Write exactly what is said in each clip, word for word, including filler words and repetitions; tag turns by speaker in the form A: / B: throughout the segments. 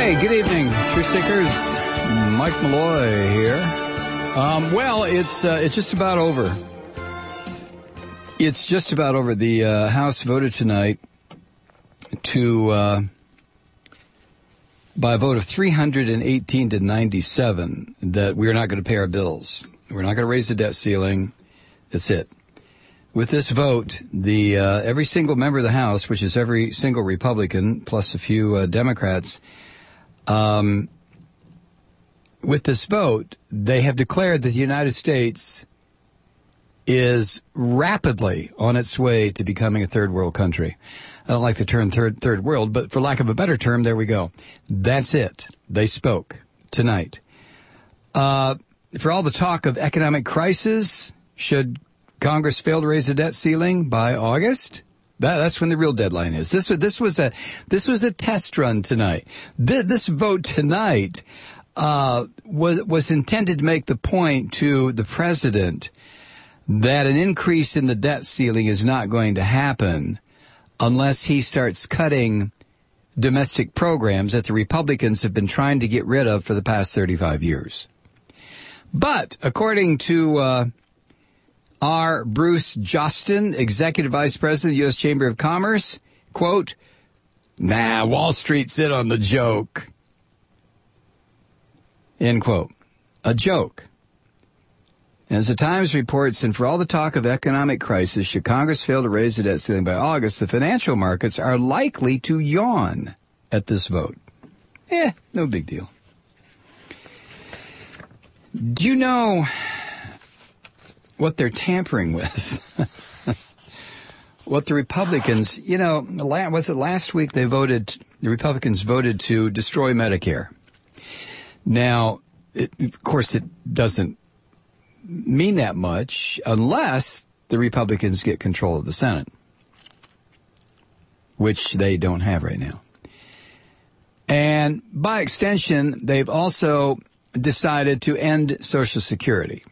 A: Hey, good evening, Truth Seekers. Mike Malloy here. Um, well, it's uh, it's just about over. It's just about over. The uh, House voted tonight to, uh, by a vote of three hundred eighteen to ninety-seven, that we're not going to pay our bills. We're not going to raise the debt ceiling. That's it. With this vote, the uh, every single member of the House, which is every single Republican plus a few uh, Democrats, um, with this vote, they have declared that the United States is rapidly on its way to becoming a third world country. I don't like the term third third world, but for lack of a better term, there we go. That's it. They spoke tonight. Uh, for all the talk of economic crisis, should Congress failed to raise the debt ceiling by August? That, that's when the real deadline is. This, this was a this was a test run tonight. This, this vote tonight uh, was was intended to make the point to the president that an increase in the debt ceiling is not going to happen unless he starts cutting domestic programs that the Republicans have been trying to get rid of for the past thirty-five years. But according to uh, our Bruce Jostin, Executive Vice President of the U S Chamber of Commerce, quote, nah, Wall Street's in on the joke, end quote. A joke. As the Times reports, and for all the talk of economic crisis, should Congress fail to raise the debt ceiling by August, the financial markets are likely to yawn at this vote. Eh, no big deal. Do you know what they're tampering with? What the Republicans, you know, was it last week they voted, the Republicans voted to destroy Medicare. Now, it, of course, it doesn't mean that much unless the Republicans get control of the Senate, which they don't have right now. And by extension, they've also decided to end Social Security.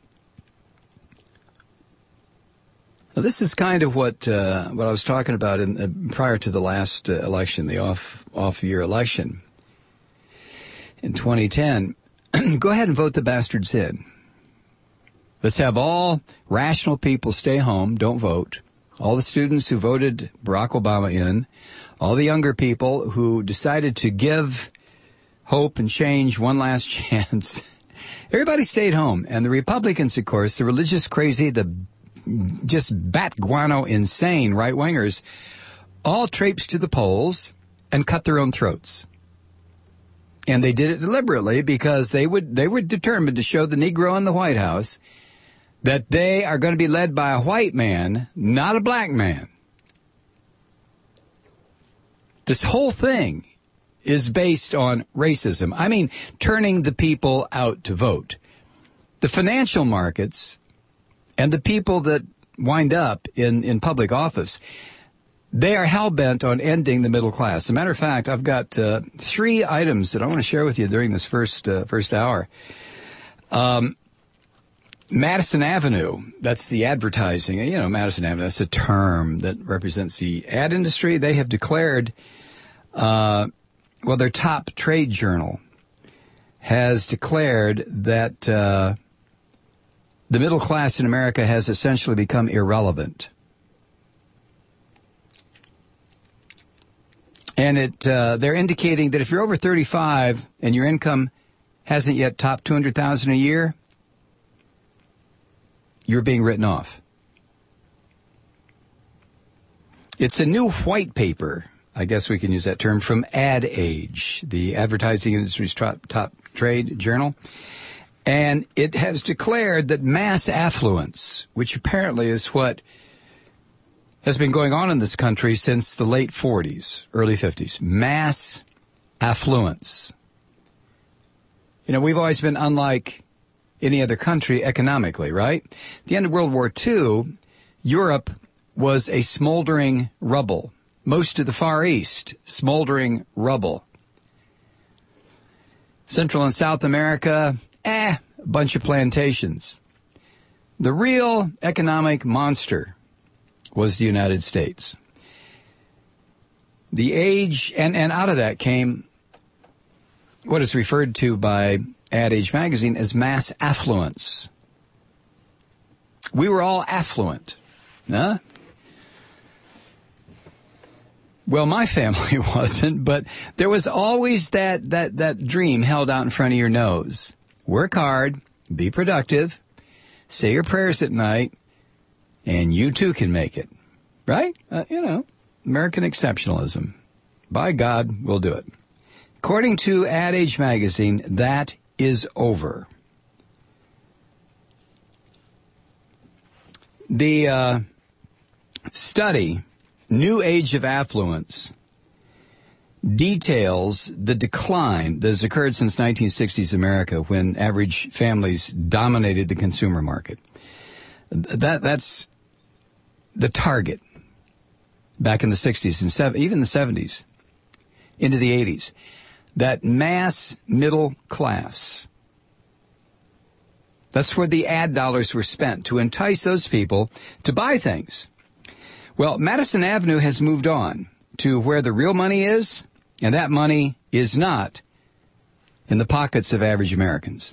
A: Now, this is kind of what uh, what I was talking about in, uh, prior to the last uh, election, the off off year election in twenty ten. Go ahead and vote the bastards in. Let's have all rational people stay home, don't vote. All the students who voted Barack Obama in, all the younger people who decided to give hope and change one last chance. Everybody stayed home. And the Republicans, of course, the religious crazy, the just bat guano insane right-wingers, all traipsed to the polls and cut their own throats. And they did it deliberately because they would they were determined to show the Negro in the White House that they are going to be led by a white man, not a black man. This whole thing is based on racism. I mean, turning the people out to vote. The financial markets and the people that wind up in, in public office, they are hell-bent on ending the middle class. As a matter of fact, I've got uh, three items that I want to share with you during this first uh, first hour. Um, Madison Avenue, that's the advertising. You know, Madison Avenue, that's a term that represents the ad industry. They have declared, uh, well, their top trade journal has declared that uh, the middle class in America has essentially become irrelevant. And it uh, they're indicating that if you're over thirty-five and your income hasn't yet topped two hundred thousand dollars a year, you're being written off. It's a new white paper, I guess we can use that term, from Ad Age, the advertising industry's top, top trade journal. And it has declared that mass affluence, which apparently is what has been going on in this country since the late forties, early fifties, mass affluence. You know, we've always been unlike any other country economically, right? At the end of World War Two, Europe was a smoldering rubble. Most of the Far East, smoldering rubble. Central and South America, eh, a bunch of plantations. The real economic monster was the United States. The age, and, and out of that came what is referred to by Ad Age magazine as mass affluence. We were all affluent. Huh? Well, my family wasn't, but there was always that, that, that dream held out in front of your nose. Work hard, be productive, say your prayers at night, and you too can make it. Right? Uh, you know, American exceptionalism. By God, we'll do it. According to Ad Age magazine, that is over. The uh, study, New Age of Affluence, details the decline that has occurred since nineteen sixties America, when average families dominated the consumer market. That that's the target back in the sixties and sev- even the seventies, into the eighties. That mass middle class. That's where the ad dollars were spent, to entice those people to buy things. Well, Madison Avenue has moved on to where the real money is, and that money is not in the pockets of average Americans.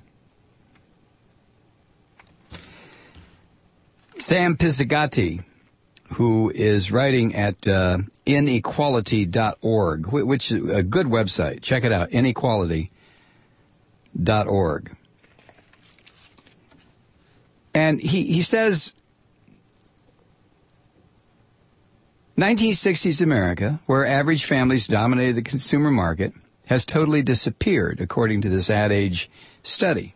A: Sam Pizzigati, who is writing at uh, inequality dot org, which is a good website. Check it out, inequality dot org. And he, he says, nineteen sixties America, where average families dominated the consumer market, has totally disappeared, according to this Ad Age study.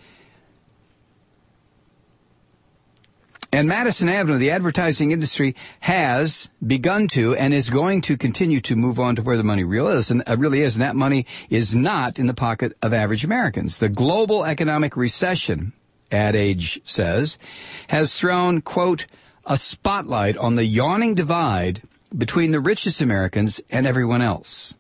A: And Madison Avenue, the advertising industry, has begun to and is going to continue to move on to where the money real is, and uh, really is, and that money is not in the pocket of average Americans. The global economic recession, Ad Age says, has thrown, quote, a spotlight on the yawning divide between the richest Americans and everyone else.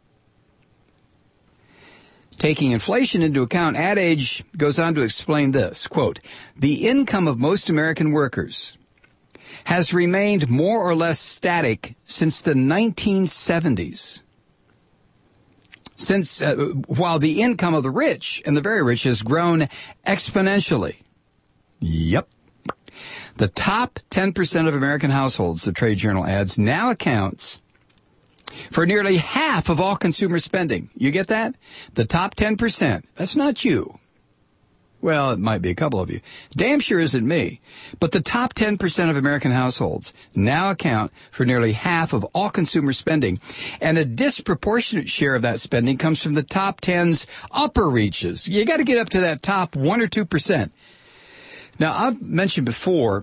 A: Taking inflation into account, Ad Age goes on to explain this, quote, the income of most American workers has remained more or less static since the nineteen seventies. Since, uh, while the income of the rich and the very rich has grown exponentially. Yep. The top ten percent of American households, the Trade Journal adds, now accounts for nearly half of all consumer spending. You get that? The top ten percent. That's not you. Well, it might be a couple of you. Damn sure isn't me. But the top ten percent of American households now account for nearly half of all consumer spending. And a disproportionate share of that spending comes from the top ten's upper reaches. You got to get up to that top one or two percent. Now, I've mentioned before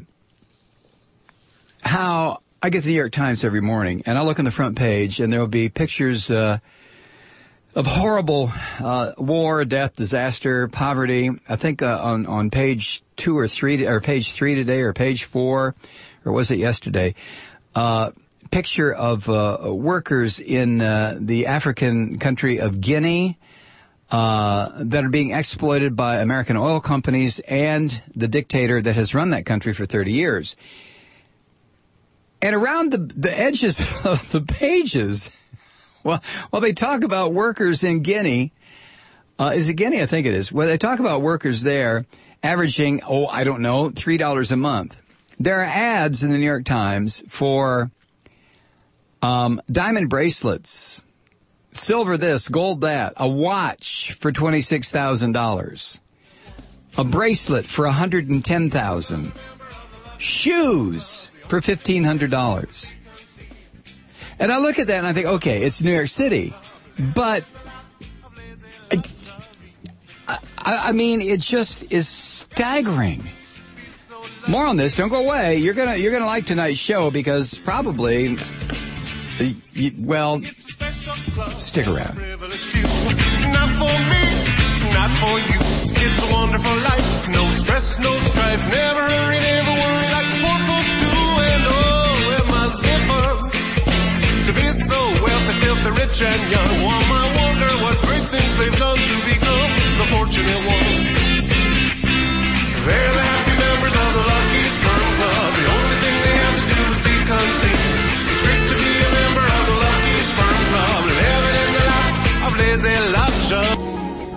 A: how I get the New York Times every morning, and I look on the front page, and there will be pictures uh, of horrible uh, war, death, disaster, poverty. I think uh, on on page two or three, or page three today, or page four, or was it yesterday? Uh, picture of uh, workers in uh, the African country of Guinea uh, that are being exploited by American oil companies and the dictator that has run that country for thirty years. And around the, the edges of the pages, well, while they talk about workers in Guinea, uh, is it Guinea? I think it is. Well, they talk about workers there averaging, oh, I don't know, three dollars a month. There are ads in the New York Times for um, diamond bracelets, silver this, gold that, a watch for twenty-six thousand dollars, a bracelet for one hundred ten thousand dollars, shoes for fifteen hundred dollars. And I look at that and I think, okay, it's New York City. But, it's, I, I mean, it just is staggering. More on this. Don't go away. You're gonna, you're gonna like tonight's show because probably, you, well, stick around.
B: Not for me, not for you. It's a wonderful life. No stress, no strife. Never hurry, never worry like poor folk do. And oh, it must be fun to be so wealthy, filthy, rich and young. One might wonder what great things they've done to become the fortunate ones. They're the happy members of the Lucky Sperm Club. The only thing they have to do is be conceived. It's great to be a member of the Lucky Sperm Club. Living in the life of lazy love.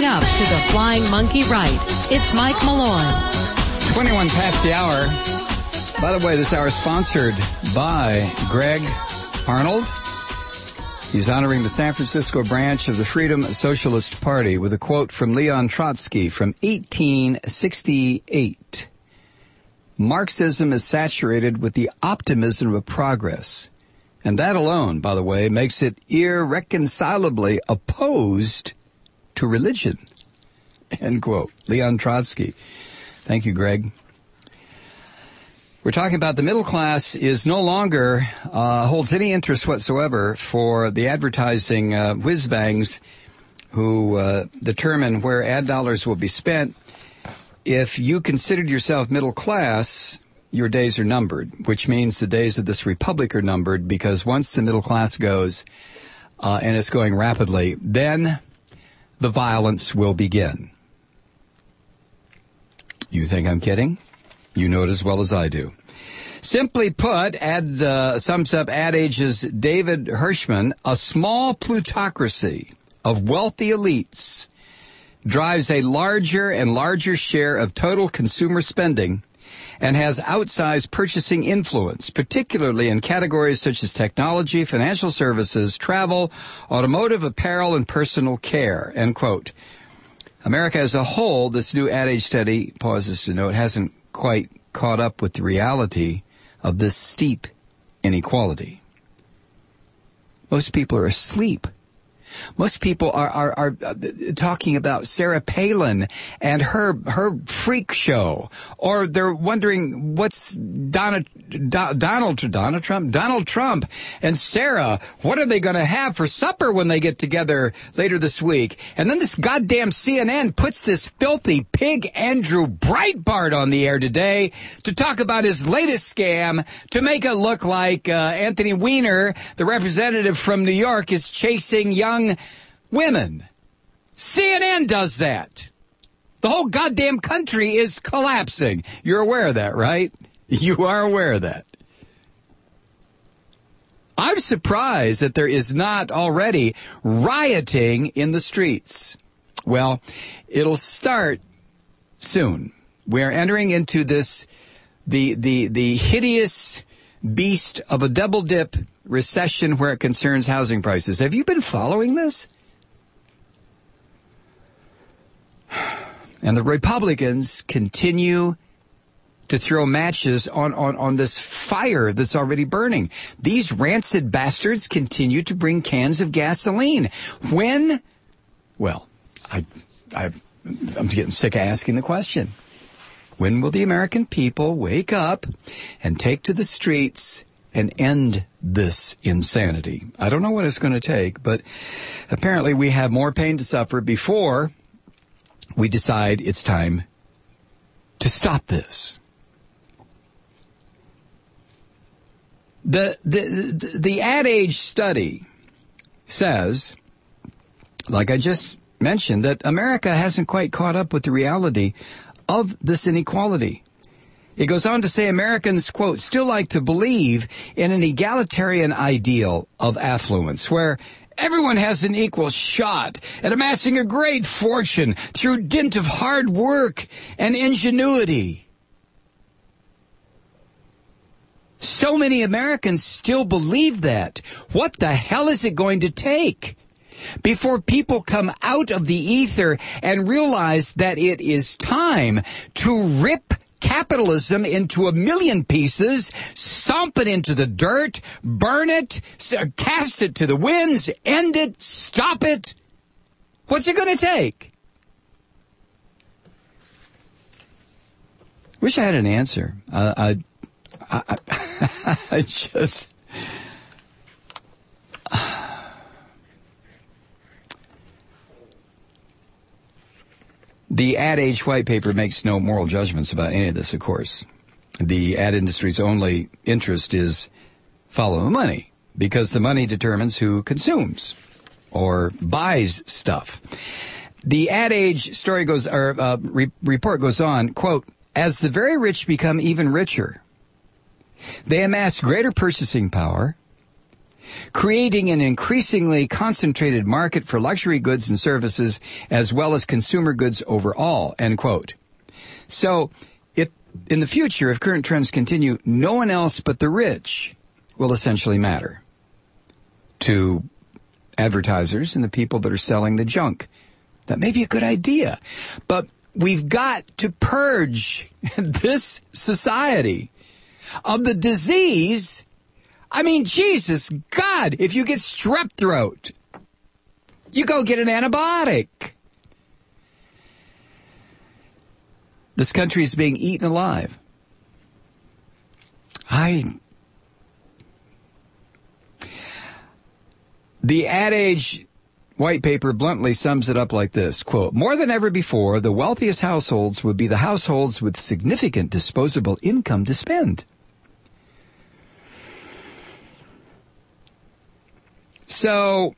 C: up to the Flying Monkey Right. It's Mike Malloy.
A: twenty-one past the hour. By the way, this hour is sponsored by Greg Arnold. He's honoring the San Francisco branch of the Freedom Socialist Party with a quote from Leon Trotsky from eighteen sixty-eight. Marxism is saturated with the optimism of progress. And that alone, by the way, makes it irreconcilably opposed to religion. End quote. Leon Trotsky. Thank you, Greg. We're talking about the middle class is no longer uh, holds any interest whatsoever for the advertising uh, whiz-bangs who uh, determine where ad dollars will be spent. If you considered yourself middle class, your days are numbered, which means the days of this republic are numbered, because once the middle class goes, uh, and it's going rapidly, then the violence will begin. You think I'm kidding? You know it as well as I do. Simply put, ad, uh, sums up Ad Age's David Hirschman, a small plutocracy of wealthy elites drives a larger and larger share of total consumer spending and has outsized purchasing influence, particularly in categories such as technology, financial services, travel, automotive, apparel, and personal care, end quote. America as a whole, this new Ad Age study, pauses to note, hasn't quite caught up with the reality of this steep inequality. Most people are asleep. Most people are, are, are talking about Sarah Palin and her her freak show, or they're wondering what's Donald Donald Donald Trump Donald Trump and Sarah. What are they going to have for supper when they get together later this week? And then this goddamn C N N puts this filthy pig Andrew Breitbart on the air today to talk about his latest scam to make it look like uh, Anthony Weiner, the representative from New York, is chasing young women. C N N does that. The whole goddamn country is collapsing. You're aware of that, right? You are aware of that. I'm surprised that there is not already rioting in the streets. Well, it'll start soon. We're entering into this, the, the, the hideous beast of a double dip recession where it concerns housing prices. Have you been following this? And the Republicans continue to throw matches on, on, on this fire that's already burning. These rancid bastards continue to bring cans of gasoline. When? Well, I, I, I'm getting sick of asking the question. When will the American people wake up and take to the streets and end this insanity? I don't know what it's going to take, but apparently we have more pain to suffer before we decide it's time to stop this. The, the, the Ad Age study says, like I just mentioned, that America hasn't quite caught up with the reality of this inequality. It goes on to say Americans, quote, still like to believe in an egalitarian ideal of affluence where everyone has an equal shot at amassing a great fortune through dint of hard work and ingenuity. So many Americans still believe that. What the hell is it going to take before people come out of the ether and realize that it is time to rip capitalism into a million pieces, stomp it into the dirt, burn it, cast it to the winds, end it, stop it? What's it going to take? Wish I had an answer. Uh, I, I, I, I just... The Ad Age white paper makes no moral judgments about any of this, of course. The ad industry's only interest is follow the money, because the money determines who consumes or buys stuff. The Ad Age story goes, or uh, re- report goes on, quote, as the very rich become even richer, they amass greater purchasing power, creating an increasingly concentrated market for luxury goods and services as well as consumer goods overall, end quote. So, if in the future, if current trends continue, no one else but the rich will essentially matter to advertisers and the people that are selling the junk. That may be a good idea, but we've got to purge this society of the disease. I mean, Jesus, God, if you get strep throat, you go get an antibiotic. This country is being eaten alive. I... The Ad Age white paper bluntly sums it up like this, quote, more than ever before, the wealthiest households would be the households with significant disposable income to spend. So,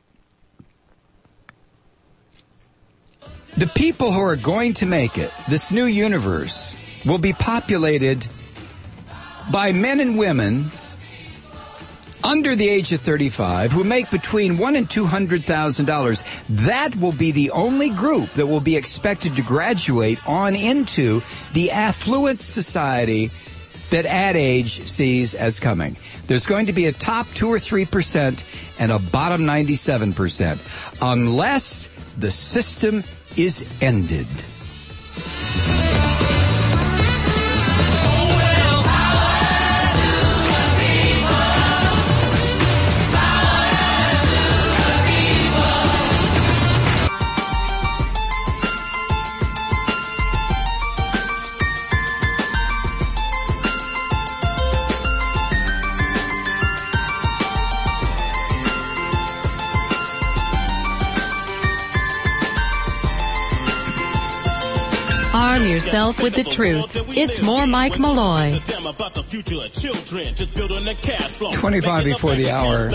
A: the people who are going to make it, this new universe, will be populated by men and women under the age of thirty-five who make between one and two hundred thousand dollars. That will be the only group that will be expected to graduate on into the affluent society that Ad Age sees as coming. There's going to be a top two or three percent and a bottom ninety-seven percent, unless the system is ended.
C: Arm yourself with the truth. It's more Mike Malloy.
A: twenty-five before the hour.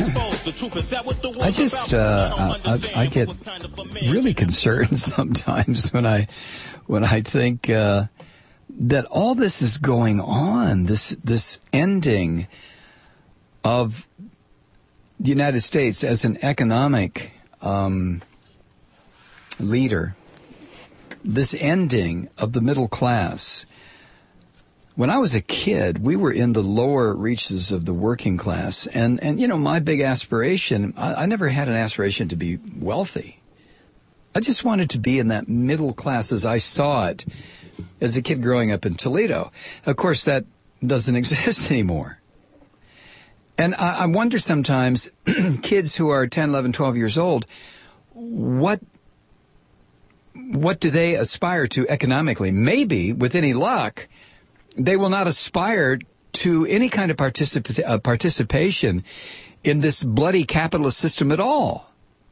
A: I just, uh, I, I get really concerned sometimes when I, when I think, uh, that all this is going on, this, this ending of the United States as an economic, um, leader. This ending of the middle class. When I was a kid, we were in the lower reaches of the working class. And, and you know, my big aspiration, I, I never had an aspiration to be wealthy. I just wanted to be in that middle class as I saw it as a kid growing up in Toledo. Of course, that doesn't exist anymore. And I, I wonder sometimes, kids who are ten, eleven, twelve years old, what What do they aspire to economically? Maybe, with any luck, they will not aspire to any kind of participa- uh, participation in this bloody capitalist system at all.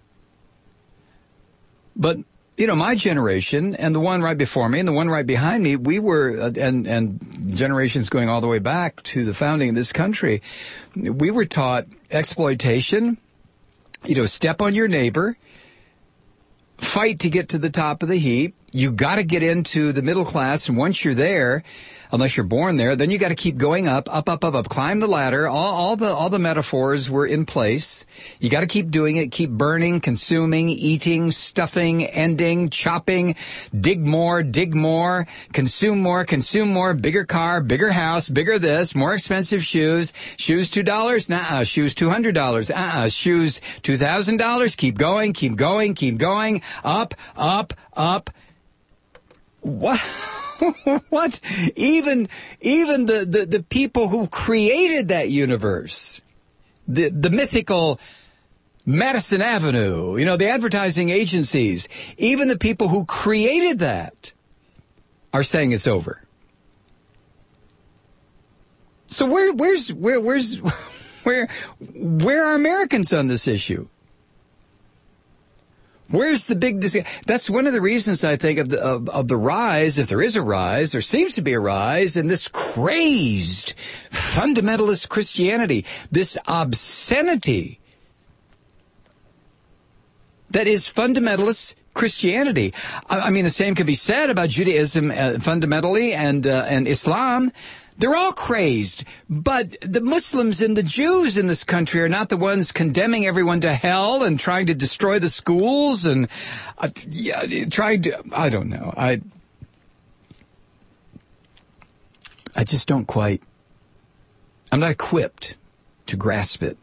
A: But, you know, my generation and the one right before me and the one right behind me, we were, uh, and, and generations going all the way back to the founding of this country, we were taught exploitation, you know, step on your neighbor, fight to get to the top of the heap. You got to get into the middle class, and once you're there, unless you're born there, then you got to keep going up, up, up, up, up, climb the ladder. All, all the all the metaphors were in place. You got to keep doing it, keep burning, consuming, eating, stuffing, ending, chopping, dig more, dig more, consume more, consume more, bigger car, bigger house, bigger this, more expensive shoes. Shoes two dollars? Nuh-uh. Shoes two hundred dollars. Uh-uh. Shoes two thousand dollars. Keep going, keep going, keep going, up, up, up. What? What? Even, even the, the, the people who created that universe, the, the mythical Madison Avenue, you know, the advertising agencies, even the people who created that are saying it's over. So where, where's, where, where's, where, where are Americans on this issue? Where's the big dis- That's one of the reasons I think of the of, of the rise, if there is a rise, there seems to be a rise in this crazed fundamentalist Christianity, this obscenity that is fundamentalist Christianity. I, I mean, the same can be said about Judaism uh, fundamentally and uh, and Islam. They're all crazed, but the Muslims and the Jews in this country are not the ones condemning everyone to hell and trying to destroy the schools and uh, yeah, trying to, I don't know. I, I just don't quite, I'm not equipped to grasp it.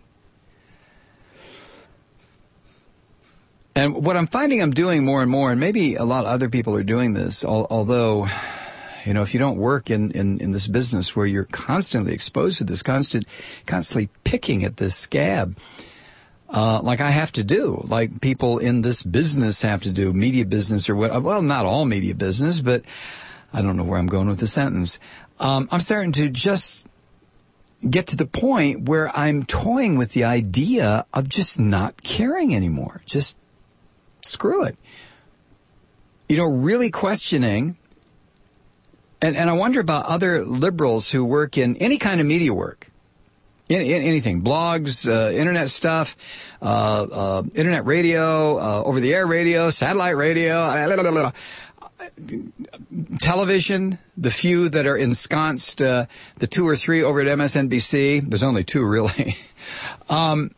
A: And what I'm finding I'm doing more and more, and maybe a lot of other people are doing this, al- although... You know, if you don't work in, in, in this business where you're constantly exposed to this, constant, constantly picking at this scab, uh, like I have to do, like people in this business have to do, media business or what, well, not all media business, but I don't know where I'm going with the sentence. Um, I'm starting to just get to the point where I'm toying with the idea of just not caring anymore. Just screw it. You know, really questioning. And, and I wonder about other liberals who work in any kind of media work, in, in anything, blogs, uh, internet stuff, uh, uh, internet radio, uh, over-the-air radio, satellite radio, blah, blah, blah, blah. Television, the few that are ensconced, uh, the two or three over at M S N B C. There's only two, really. um,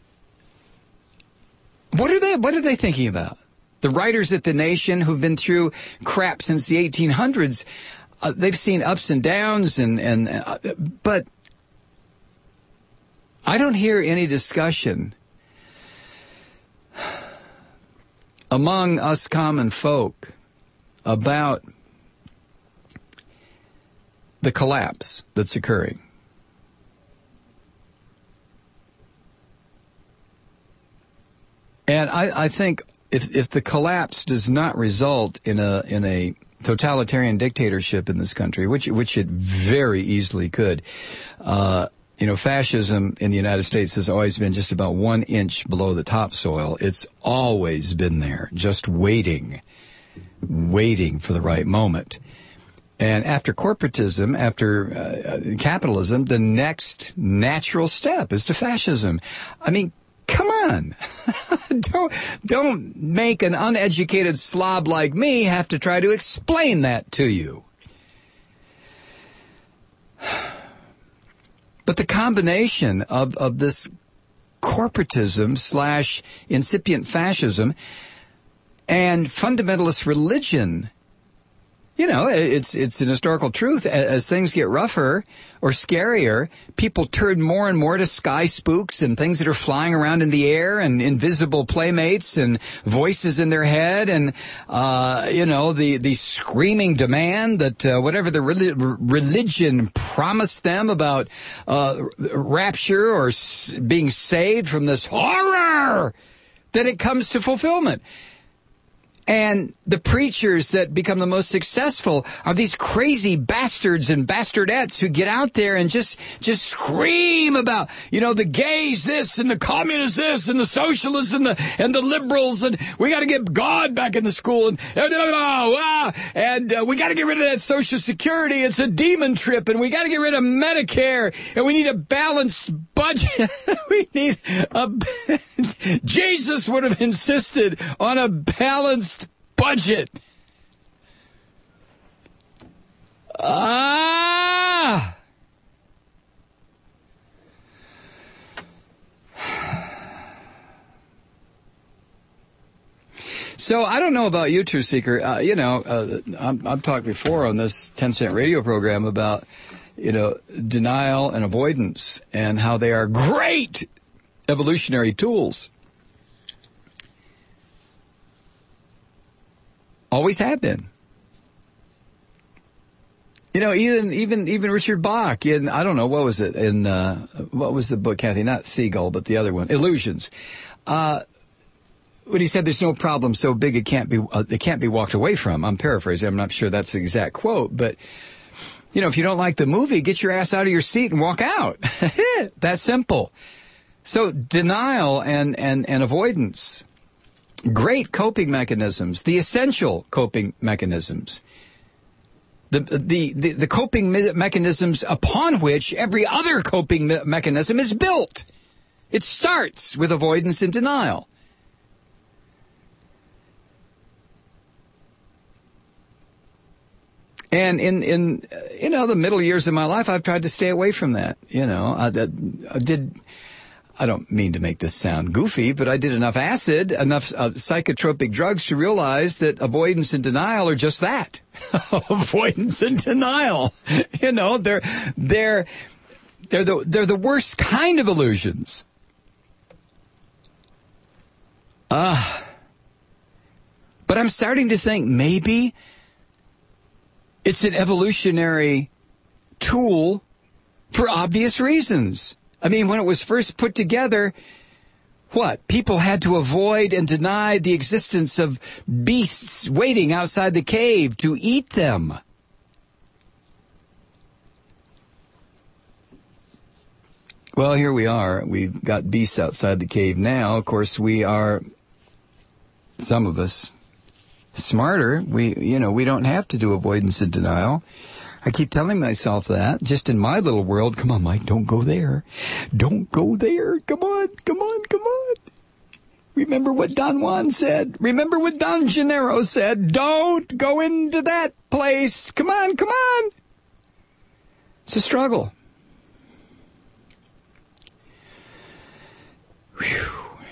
A: what are they? What are they thinking about? The writers at The Nation who've been through crap since the eighteen hundreds. Uh, they've seen ups and downs, and, and uh, but I don't hear any discussion among us common folk about the collapse that's occurring. And I, I think if if the collapse does not result in a in a totalitarian dictatorship in this country, which which it very easily could. Uh, you know, fascism in the United States has always been just about one inch below the topsoil. It's always been there, just waiting, waiting for the right moment. And after corporatism, after uh, capitalism, the next natural step is to fascism. I mean, come on. don't don't make an uneducated slob like me have to try to explain that to you. But the combination of, of this corporatism slash incipient fascism and fundamentalist religion, you know, it's it's an historical truth. As things get rougher or scarier, people turn more and more to sky spooks and things that are flying around in the air and invisible playmates and voices in their head and, uh, you know, the, the screaming demand that uh, whatever the re- religion promised them about uh, rapture or s- being saved from this horror, that it comes to fulfillment. And the preachers that become the most successful are these crazy bastards and bastardettes who get out there and just just scream about, you know, the gays this and the communists this and the socialists and the and the liberals, and we got to get God back in the school, and and uh, we got to get rid of that Social Security. It's a demon trip, and we got to get rid of Medicare, and we need a balanced budget. we need a Jesus would have insisted on a balanced budget. Ah! So I don't know about you, Truth Seeker. Uh, you know, uh, I'm, I've talked before on this ten cent radio program about, you know, denial and avoidance and how they are great evolutionary tools. Always have been. You know, even even even Richard Bach in, I don't know, what was it in uh, what was the book, Kathy? Not Seagull, but the other one, Illusions. Uh, when he said, "There's no problem so big it can't be uh, it can't be walked away from." I'm paraphrasing. I'm not sure that's the exact quote, but you know, if you don't like the movie, get your ass out of your seat and walk out. That's simple. So denial and and and avoidance. Great coping mechanisms, the essential coping mechanisms, the, the, the, the coping me- mechanisms upon which every other coping me- mechanism is built. It starts with avoidance and denial. And in, in, you know, the middle years of my life, I've tried to stay away from that. You know, I, I did, I don't mean to make this sound goofy, but I did enough acid, enough uh, psychotropic drugs to realize that avoidance and denial are just that. Avoidance and denial. You know, they're, they're, they're the, they're the worst kind of illusions. Ah. Uh, but I'm starting to think maybe it's an evolutionary tool for obvious reasons. I mean, when it was first put together, what? People had to avoid and deny the existence of beasts waiting outside the cave to eat them. Well, here we are. We've got beasts outside the cave now. Of course, we are, some of us, smarter. We, you know, we don't have to do avoidance and denial. I keep telling myself that, just in my little world. Come on, Mike, don't go there. Don't go there. Come on, come on, come on. Remember what Don Juan said. Remember what Don Gennaro said. Don't go into that place. Come on, come on. It's a struggle. Whew.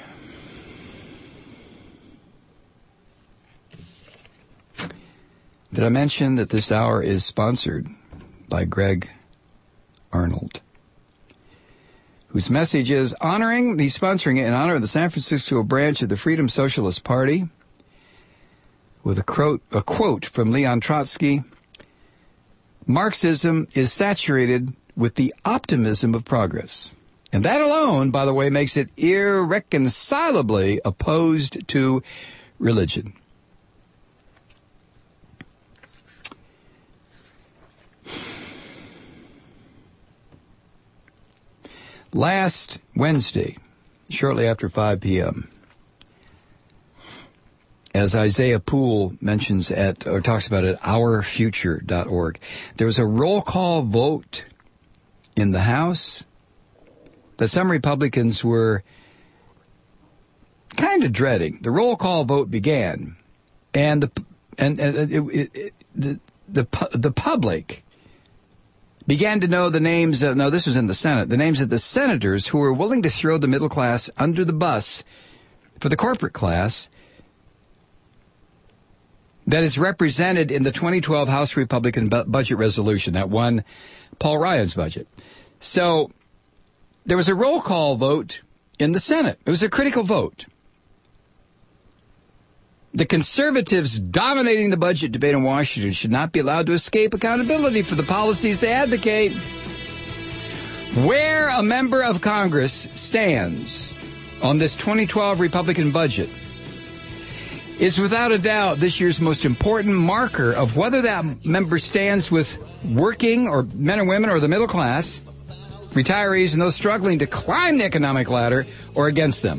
A: Did I mention that this hour is sponsored by Greg Arnold, whose message is honoring, he's sponsoring it in honor of the San Francisco branch of the Freedom Socialist Party, with a quote, a quote from Leon Trotsky: Marxism is saturated with the optimism of progress. And that alone, by the way, makes it irreconcilably opposed to religion. Last Wednesday, shortly after five p.m., as Isaiah Poole mentions at, or talks about at our future dot org, there was a roll call vote in the House that some Republicans were kind of dreading. The roll call vote began, and the and, and it, it, it, the the the public began to know the names of, no, this was in the Senate, the names of the senators who were willing to throw the middle class under the bus for the corporate class that is represented in the twenty twelve House Republican bu- budget resolution, that won Paul Ryan's budget. So there was a roll call vote in the Senate. It was a critical vote. The conservatives dominating the budget debate in Washington should not be allowed to escape accountability for the policies they advocate. Where a member of Congress stands on this twenty twelve Republican budget is without a doubt this year's most important marker of whether that member stands with working or men and women or the middle class, retirees, and those struggling to climb the economic ladder, or against them.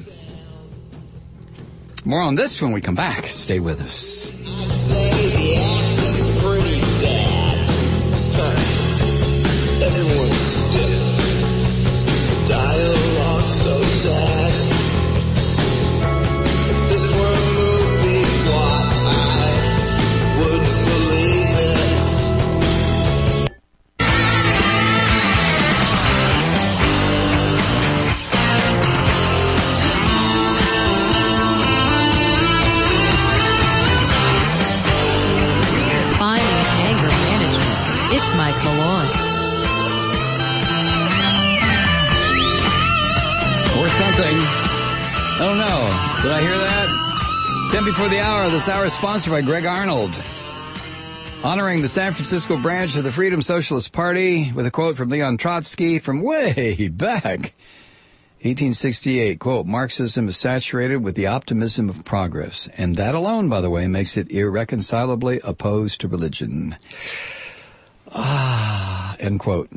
A: More on this when we come back. Stay with us.
D: I'd say the acting's pretty bad. Huh. Everyone's stiff. Dialogue so sad. If this were a movie plot, I wouldn't believe it.
C: It's Mike Malone.
A: Or something. I don't know. Did I hear that? ten before the hour. This hour is sponsored by Greg Arnold, honoring the San Francisco branch of the Freedom Socialist Party with a quote from Leon Trotsky from way back, eighteen sixty-eight. Quote, Marxism is saturated with the optimism of progress. And that alone, by the way, makes it irreconcilably opposed to religion. Ah, end quote.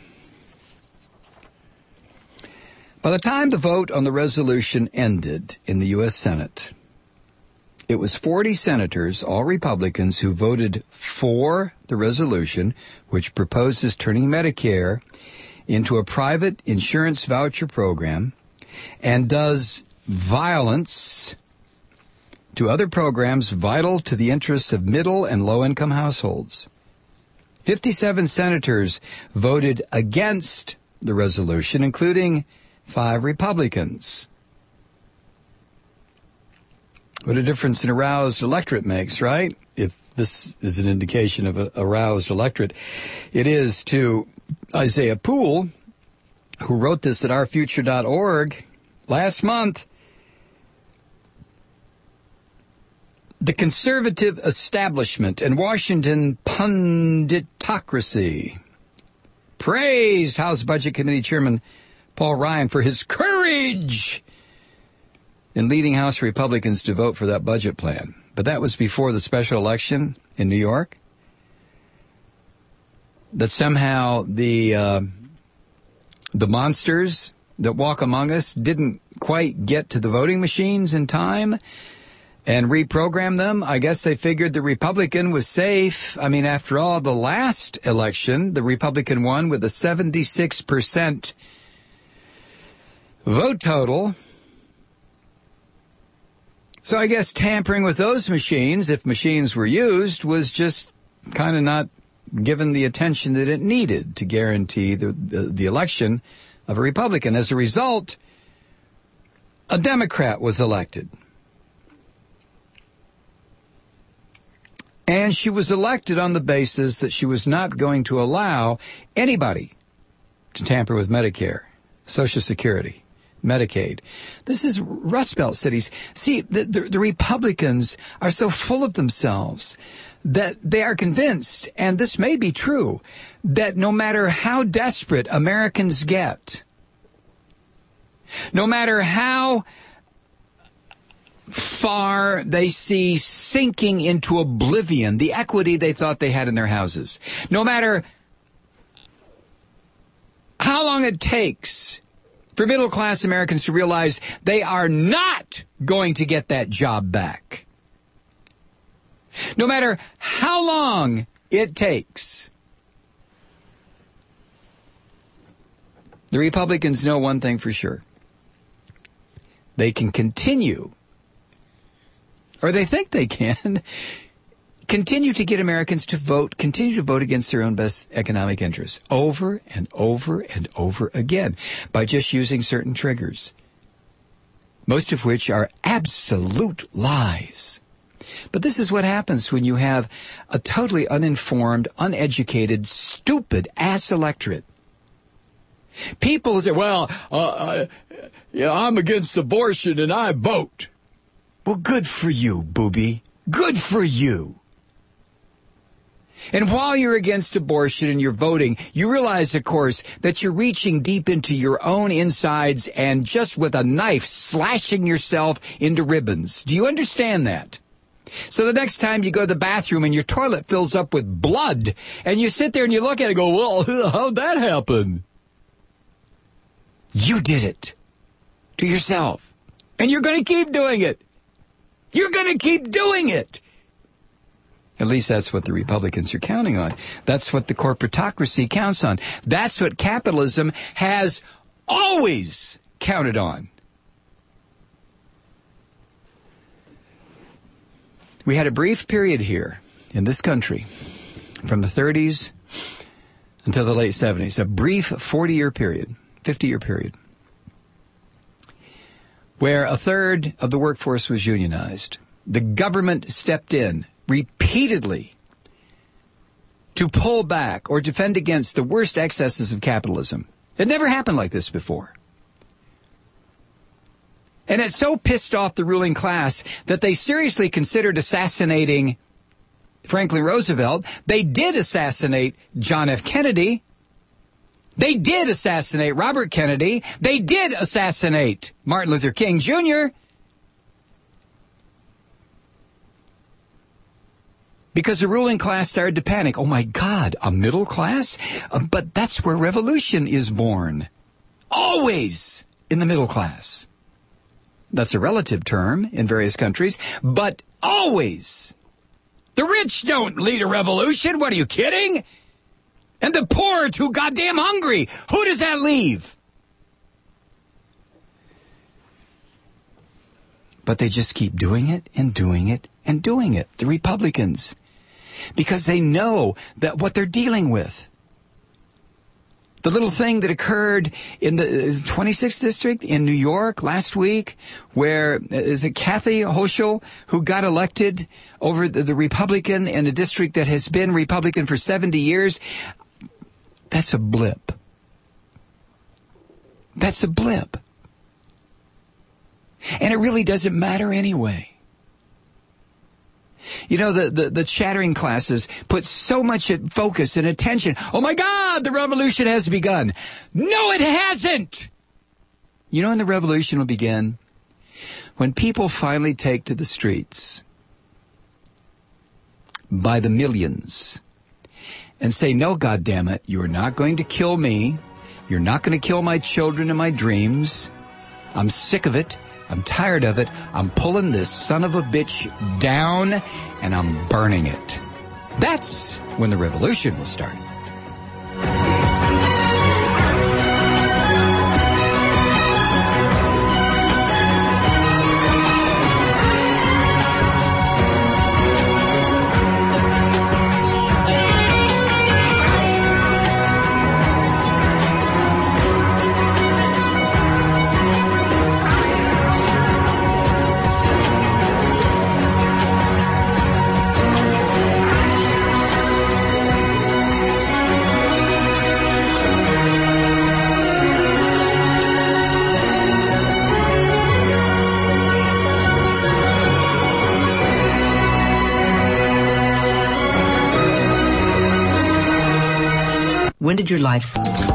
A: By the time the vote on the resolution ended in the U S Senate, it was forty senators, all Republicans, who voted for the resolution, which proposes turning Medicare into a private insurance voucher program and does violence to other programs vital to the interests of middle and low-income households. fifty-seven senators voted against the resolution, including five Republicans. What a difference an aroused electorate makes, right? If this is an indication of an aroused electorate. It is to Isaiah Poole, who wrote this at our future dot org last month. The conservative establishment and Washington punditocracy praised House Budget Committee Chairman Paul Ryan for his courage in leading House Republicans to vote for that budget plan. But that was before the special election in New York. That somehow the uh, the monsters that walk among us didn't quite get to the voting machines in time and reprogram them. I guess they figured the Republican was safe. I mean, after all, the last election, the Republican won with a seventy-six percent vote total. So I guess tampering with those machines, if machines were used, was just kind of not given the attention that it needed to guarantee the, the, the election of a Republican. As a result, a Democrat was elected. And she was elected on the basis that she was not going to allow anybody to tamper with Medicare, Social Security, Medicaid. This is Rust Belt cities. See, the, the, the Republicans are so full of themselves that they are convinced, and this may be true, that no matter how desperate Americans get, no matter how far they see sinking into oblivion the equity they thought they had in their houses, no matter how long it takes for middle-class Americans to realize they are not going to get that job back, no matter how long it takes, the Republicans know one thing for sure. They can continue, or they think they can, continue to get Americans to vote, continue to vote against their own best economic interests over and over and over again by just using certain triggers, most of which are absolute lies. But this is what happens when you have a totally uninformed, uneducated, stupid ass electorate. People say, well, uh, uh, yeah, I'm against abortion and I vote. Well, good for you, booby. Good for you. And while you're against abortion and you're voting, you realize, of course, that you're reaching deep into your own insides and just with a knife slashing yourself into ribbons. Do you understand that? So the next time you go to the bathroom and your toilet fills up with blood and you sit there and you look at it and go, well, how'd that happen? You did it to yourself. And you're going to keep doing it. You're going to keep doing it. At least that's what the Republicans are counting on. That's what the corporatocracy counts on. That's what capitalism has always counted on. We had a brief period here in this country from the thirties until the late seventies, a brief forty-year period, fifty-year period, where a third of the workforce was unionized. The government stepped in repeatedly to pull back or defend against the worst excesses of capitalism. It never happened like this before. And it so pissed off the ruling class that they seriously considered assassinating Franklin Roosevelt. They did assassinate John F. Kennedy. They did assassinate Robert Kennedy. They did assassinate Martin Luther King Junior Because the ruling class started to panic. Oh, my God, a middle class? Uh, but that's where revolution is born. Always in the middle class. That's a relative term in various countries, but always. The rich don't lead a revolution. What are you kidding? And the poor are too goddamn hungry. Who does that leave? But they just keep doing it and doing it and doing it. The Republicans. because they know that what they're dealing with. The little thing that occurred in the twenty-sixth district in New York last week, where is it Kathy Hochul who got elected over the, the Republican in a district that has been Republican for seventy years? That's a blip. That's a blip. And it really doesn't matter anyway. You know, the, the, the chattering classes put so much focus and attention. Oh, my God, the revolution has begun. No, it hasn't. You know when the revolution will begin? When people finally take to the streets by the millions and say, no, goddammit, you're not going to kill me. You're not going to kill my children and my dreams. I'm sick of it. I'm tired of it. I'm pulling this son of a bitch down, and I'm burning it. That's when the revolution will start.
E: When did your life start?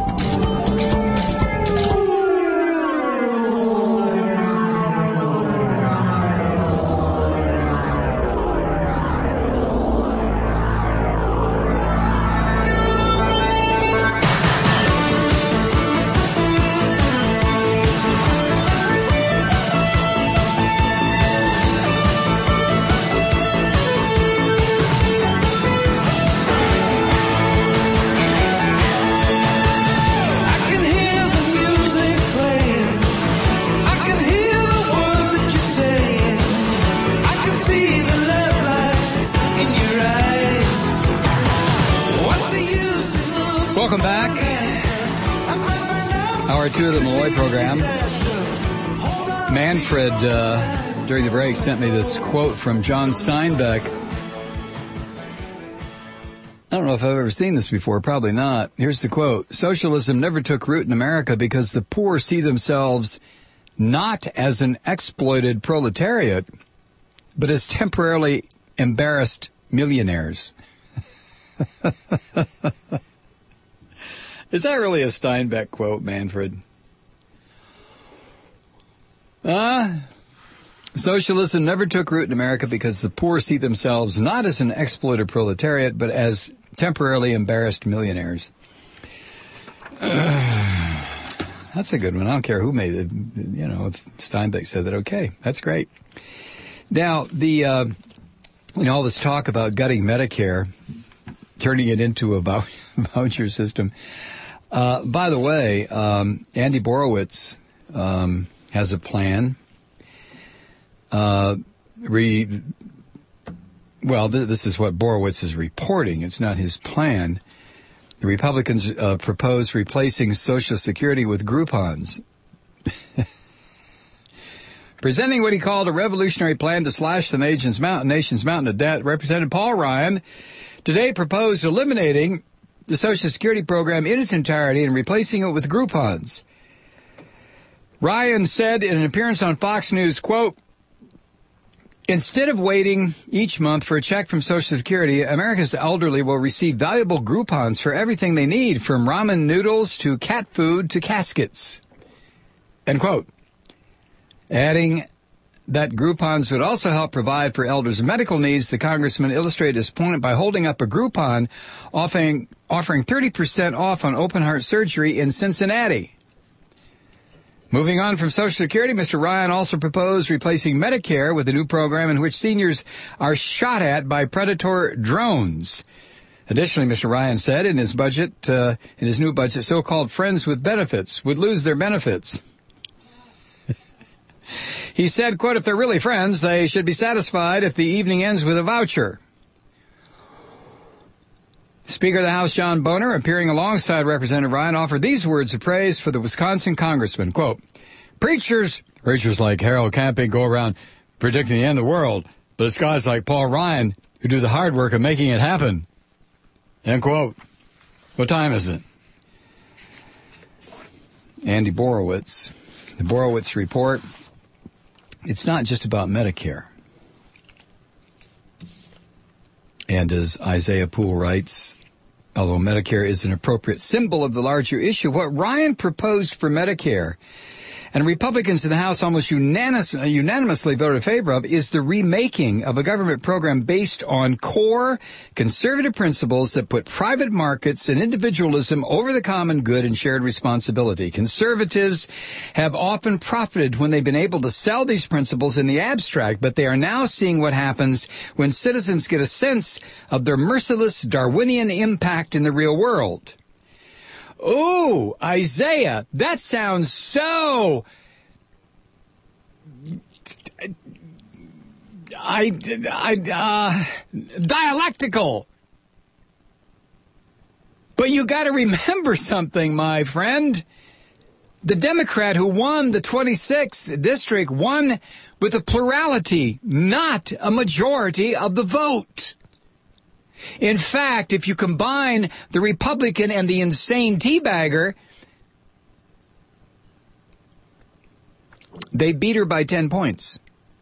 A: Welcome back. Hour two of the Malloy program. Manfred, uh, during the break, sent me this quote from John Steinbeck. I don't know if I've ever seen this before. Probably not. Here's the quote. Socialism never took root in America because the poor see themselves not as an exploited proletariat, but as temporarily embarrassed millionaires. Is that really a Steinbeck quote, Manfred? Uh, socialism never took root in America because the poor see themselves not as an exploited proletariat, but as temporarily embarrassed millionaires. Uh, that's a good one. I don't care who made it. You know, if Steinbeck said that, okay, that's great. Now, the, uh, you know, all this talk about gutting Medicare, turning it into a vou- voucher system. Uh, by the way, um, Andy Borowitz um, has a plan. Uh, re, well, th- this is what Borowitz is reporting. It's not his plan. The Republicans uh, propose replacing Social Security with Groupons. Presenting what he called a revolutionary plan to slash the nation's mountain, nation's mountain of debt, Representative Paul Ryan today proposed eliminating the Social Security program in its entirety and replacing it with Groupons. Ryan said in an appearance on Fox News, quote, instead of waiting each month for a check from Social Security, America's elderly will receive valuable Groupons for everything they need, from ramen noodles to cat food to caskets. End quote. Adding that Groupons would also help provide for elders' medical needs, the congressman illustrated his point by holding up a Groupon offering, offering thirty percent off on open-heart surgery in Cincinnati. Moving on from Social Security, Mister Ryan also proposed replacing Medicare with a new program in which seniors are shot at by predator drones. Additionally, Mister Ryan said in his budget, uh, in his new budget, so-called friends with benefits would lose their benefits. He said, quote, if they're really friends, they should be satisfied if the evening ends with a voucher. Speaker of the House John Boehner, appearing alongside Representative Ryan, offered these words of praise for the Wisconsin congressman. Quote, preachers, preachers like Harold Camping go around predicting the end of the world, but it's guys like Paul Ryan who do the hard work of making it happen. End quote. What time is it? Andy Borowitz. The Borowitz report. It's not just about Medicare. And as Isaiah Poole writes, although Medicare is an appropriate symbol of the larger issue, what Ryan proposed for Medicare, and Republicans in the House almost unanimous, unanimously voted in favor of, is the remaking of a government program based on core conservative principles that put private markets and individualism over the common good and shared responsibility. Conservatives have often profited when they've been able to sell these principles in the abstract, but they are now seeing what happens when citizens get a sense of their merciless Darwinian impact in the real world. Ooh, Isaiah, that sounds so I, I, uh, dialectical. But you got to remember something, my friend. The Democrat who won the twenty-sixth district won with a plurality, not a majority of the vote. In fact, if you combine the Republican and the insane teabagger, they beat her by ten points.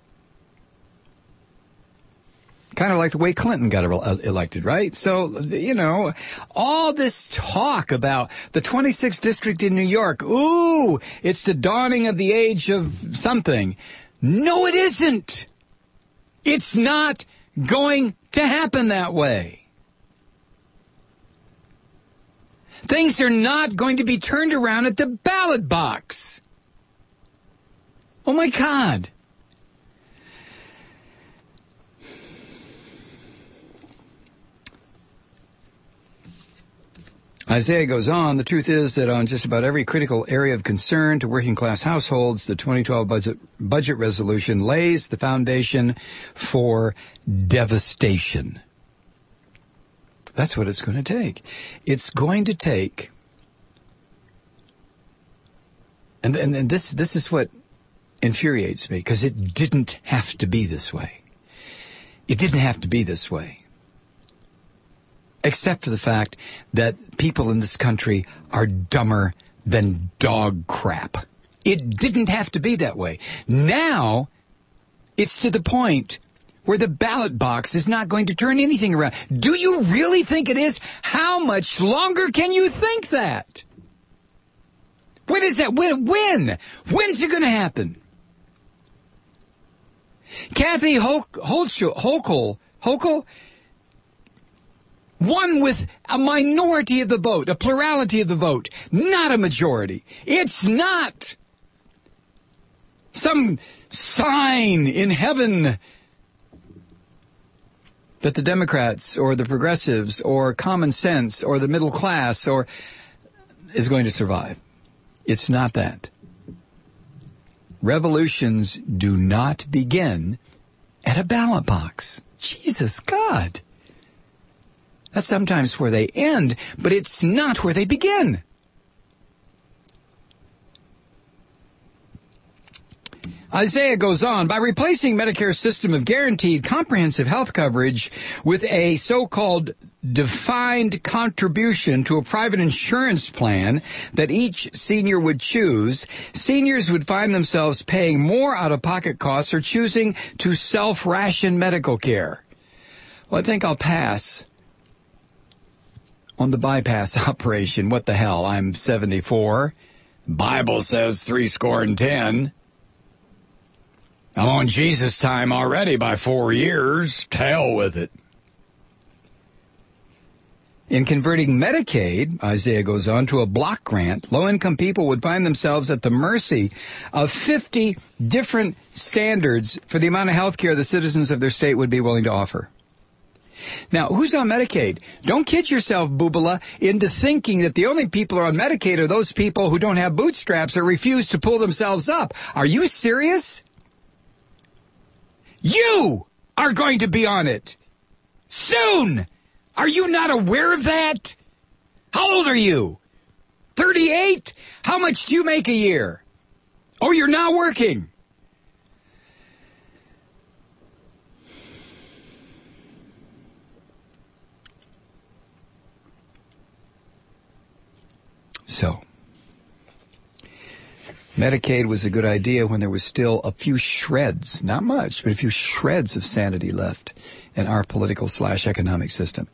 A: Kind of like the way Clinton got elected, right? So, you know, all this talk about the twenty-sixth district in New York, ooh, it's the dawning of the age of something. No, it isn't. It's not going to happen that way. Things are not going to be turned around at the ballot box. Oh, my God. Isaiah goes on, the truth is that on just about every critical area of concern to working-class households, the twenty twelve budget, budget resolution lays the foundation for devastation. That's what it's going to take. It's going to take, and, and, and this, this is what infuriates me, because it didn't have to be this way. It didn't have to be this way. Except for the fact that people in this country are dumber than dog crap. It didn't have to be that way. Now, it's to the point where the ballot box is not going to turn anything around. Do you really think it is? How much longer can you think that? When is that? When? When? When's it going to happen? Kathy Hochul, Hochul, won with a minority of the vote, a plurality of the vote, not a majority. It's not some sign in heaven that the Democrats or the progressives or common sense or the middle class or is going to survive. It's not that. Revolutions do not begin at a ballot box. Jesus God. That's sometimes where they end, but it's not where they begin. Isaiah goes on, by replacing Medicare's system of guaranteed comprehensive health coverage with a so-called defined contribution to a private insurance plan that each senior would choose, seniors would find themselves paying more out-of-pocket costs or choosing to self-ration medical care. Well, I think I'll pass on the bypass operation. What the hell? I'm seventy-four. Bible says three score and ten. I'm on Jesus time already by four years. To hell with it. In converting Medicaid, Isaiah goes on, to a block grant, low-income people would find themselves at the mercy of fifty different standards for the amount of health care the citizens of their state would be willing to offer. Now, who's on Medicaid? Don't kid yourself, Boobala, into thinking that the only people who are on Medicaid are those people who don't have bootstraps or refuse to pull themselves up. Are you serious? You are going to be on it. Soon! Are you not aware of that? How old are you? thirty-eight? How much do you make a year? Oh, you're not working. So, Medicaid was a good idea when there was still a few shreds, not much, but a few shreds of sanity left in our political slash economic system.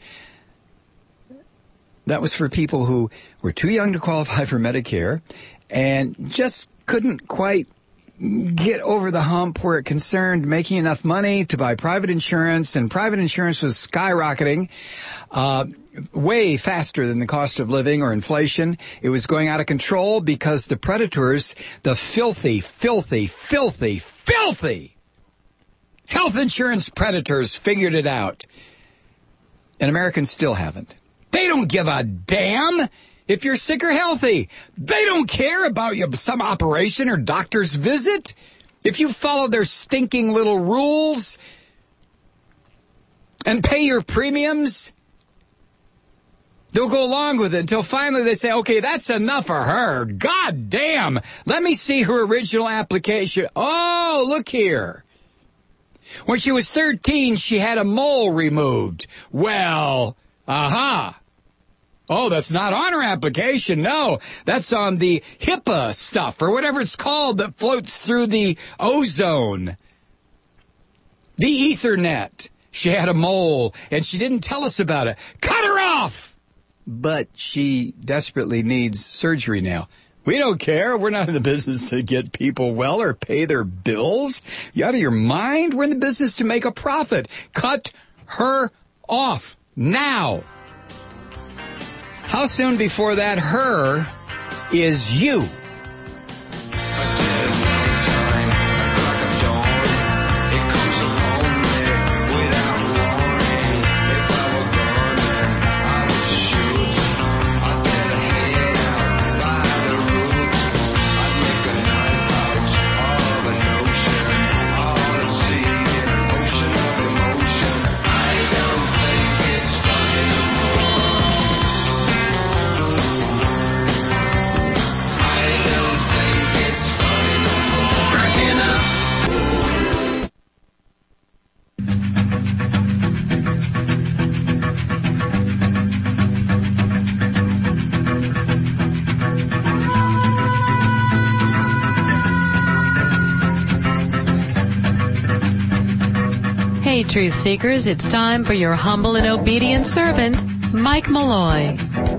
A: That was for people who were too young to qualify for Medicare and just couldn't quite get over the hump where it concerned making enough money to buy private insurance, and private insurance was skyrocketing uh, way faster than the cost of living or inflation. It was going out of control because the predators, the filthy, filthy, filthy, filthy health insurance predators figured it out. And Americans still haven't. They don't give a damn if you're sick or healthy. They don't care about you, some operation or doctor's visit. If you follow their stinking little rules and pay your premiums, they'll go along with it until finally they say, okay, that's enough for her. God damn. Let me see her original application. Oh, look here. When she was thirteen, she had a mole removed. Well, aha. Oh, that's not on her application. No, that's on the HIPAA stuff or whatever it's called that floats through the ozone. The Ethernet. She had a mole and she didn't tell us about it. Cut her off! But she desperately needs surgery now. We don't care. We're not in the business to get people well or pay their bills. You out of your mind? We're in the business to make a profit. Cut her off now. How soon before that her is you?
C: Hey, Truth Seekers, it's time for your humble and obedient servant, Mike Malloy.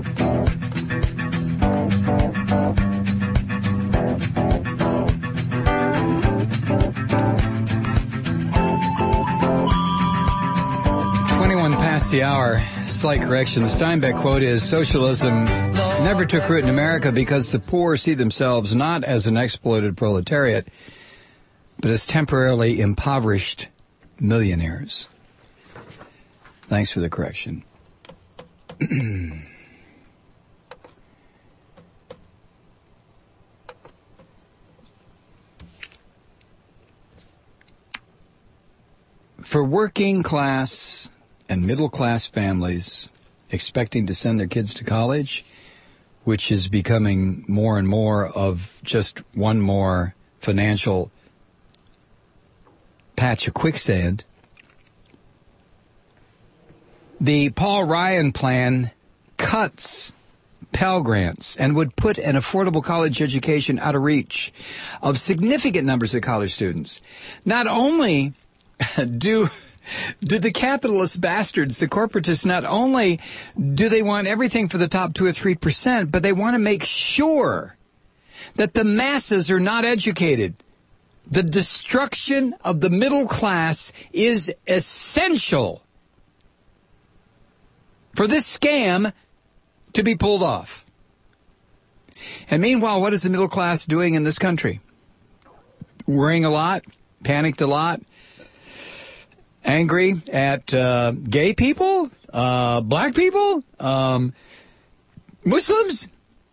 A: twenty-one past the hour. Slight correction. The Steinbeck quote is, socialism never took root in America because the poor see themselves not as an exploited proletariat, but as temporarily impoverished millionaires. Thanks for the correction. For working class and middle class families expecting to send their kids to college, which is becoming more and more of just one more financial patch of quicksand, the Paul Ryan plan cuts Pell Grants and would put an affordable college education out of reach of significant numbers of college students. Not only do do the capitalist bastards, the corporatists, not only do they want everything for the top two or three percent, but they want to make sure that the masses are not educated. The destruction of the middle class is essential for this scam to be pulled off. And meanwhile, what is the middle class doing in this country? Worrying a lot, panicked a lot, angry at uh, gay people, uh, black people, um, Muslims.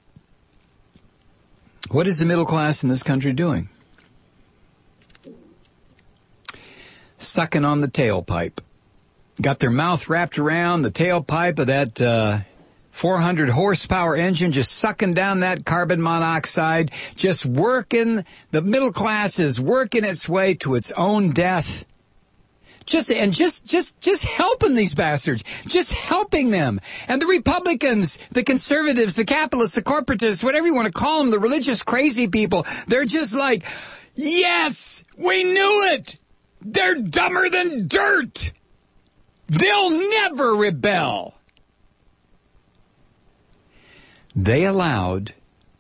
A: What is the middle class in this country doing? Sucking on the tailpipe. got their mouth wrapped around the tailpipe of that uh, four hundred horsepower engine, just sucking down that carbon monoxide, just working, the middle class is working its way to its own death. Just, and just, just, just helping these bastards, just helping them. And the Republicans, the conservatives, the capitalists, the corporatists, whatever you want to call them, the religious crazy people, they're just like, yes, we knew it. They're dumber than dirt. They'll never rebel. They allowed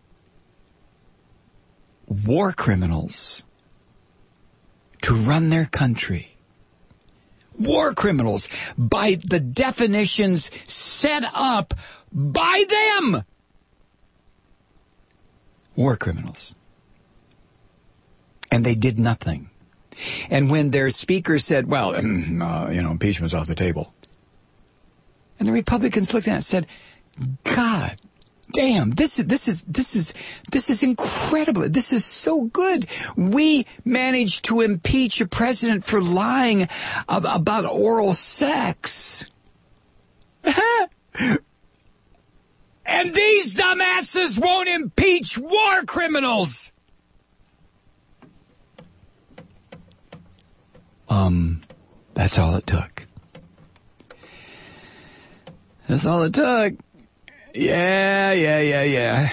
A: war criminals to run their country. War criminals, by the definitions set up by them. War criminals. And they did nothing. And when their speaker said, well, uh, you know, impeachment's off the table. And the Republicans looked at it and said, God damn, this is, this is, this is, this is incredible. This is so good. We managed to impeach a president for lying ab- about oral sex. And these dumbasses won't impeach war criminals. Um, that's all it took. That's all it took. Yeah, yeah, yeah, yeah.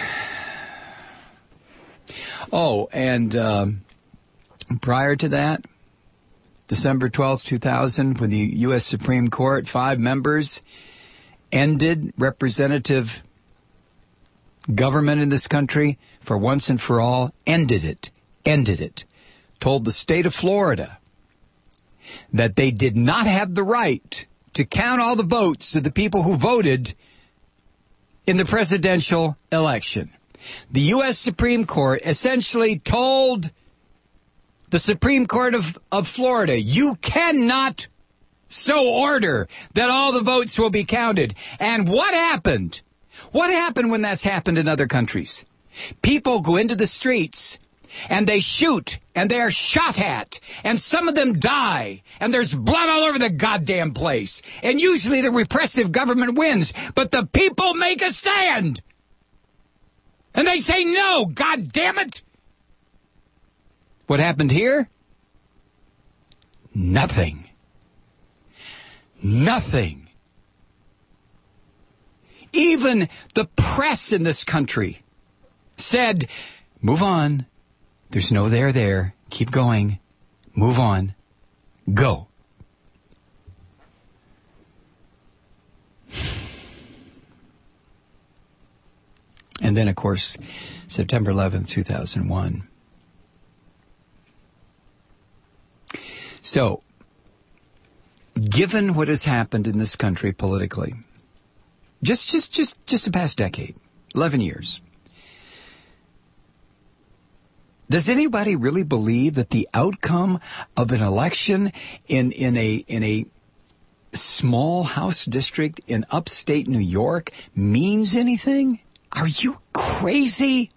A: Oh, and um, prior to that, December twelfth, two thousand, when the U S Supreme Court, five members, ended representative government in this country for once and for all, ended it, ended it, told the state of Florida that they did not have the right to count all the votes of the people who voted in the presidential election. The U S Supreme Court essentially told the Supreme Court of, of Florida, you cannot so order that all the votes will be counted. And what happened? What happened when that's happened in other countries? People go into the streets and they shoot, and they are shot at, and some of them die, and there's blood all over the goddamn place. And usually the repressive government wins, but the people make a stand. And they say no, God damn it. What happened here? Nothing. Nothing. Even the press in this country said, move on. There's no there there. Keep going. Move on. Go. And then, of course, September eleventh, two thousand one. So, given what has happened in this country politically, just, just, just, just the past decade, eleven years, does anybody really believe that the outcome of an election in, in a, in a small House district in upstate New York means anything? Are you crazy?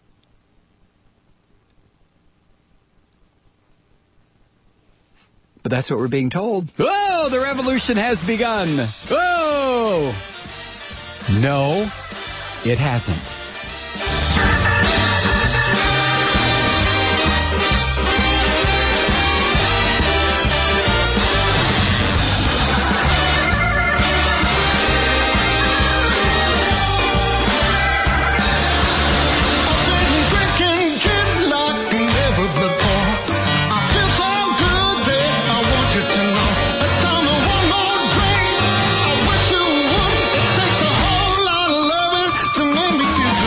A: But that's what we're being told. Oh, the revolution has begun. Oh! No, it hasn't.
B: To make me feel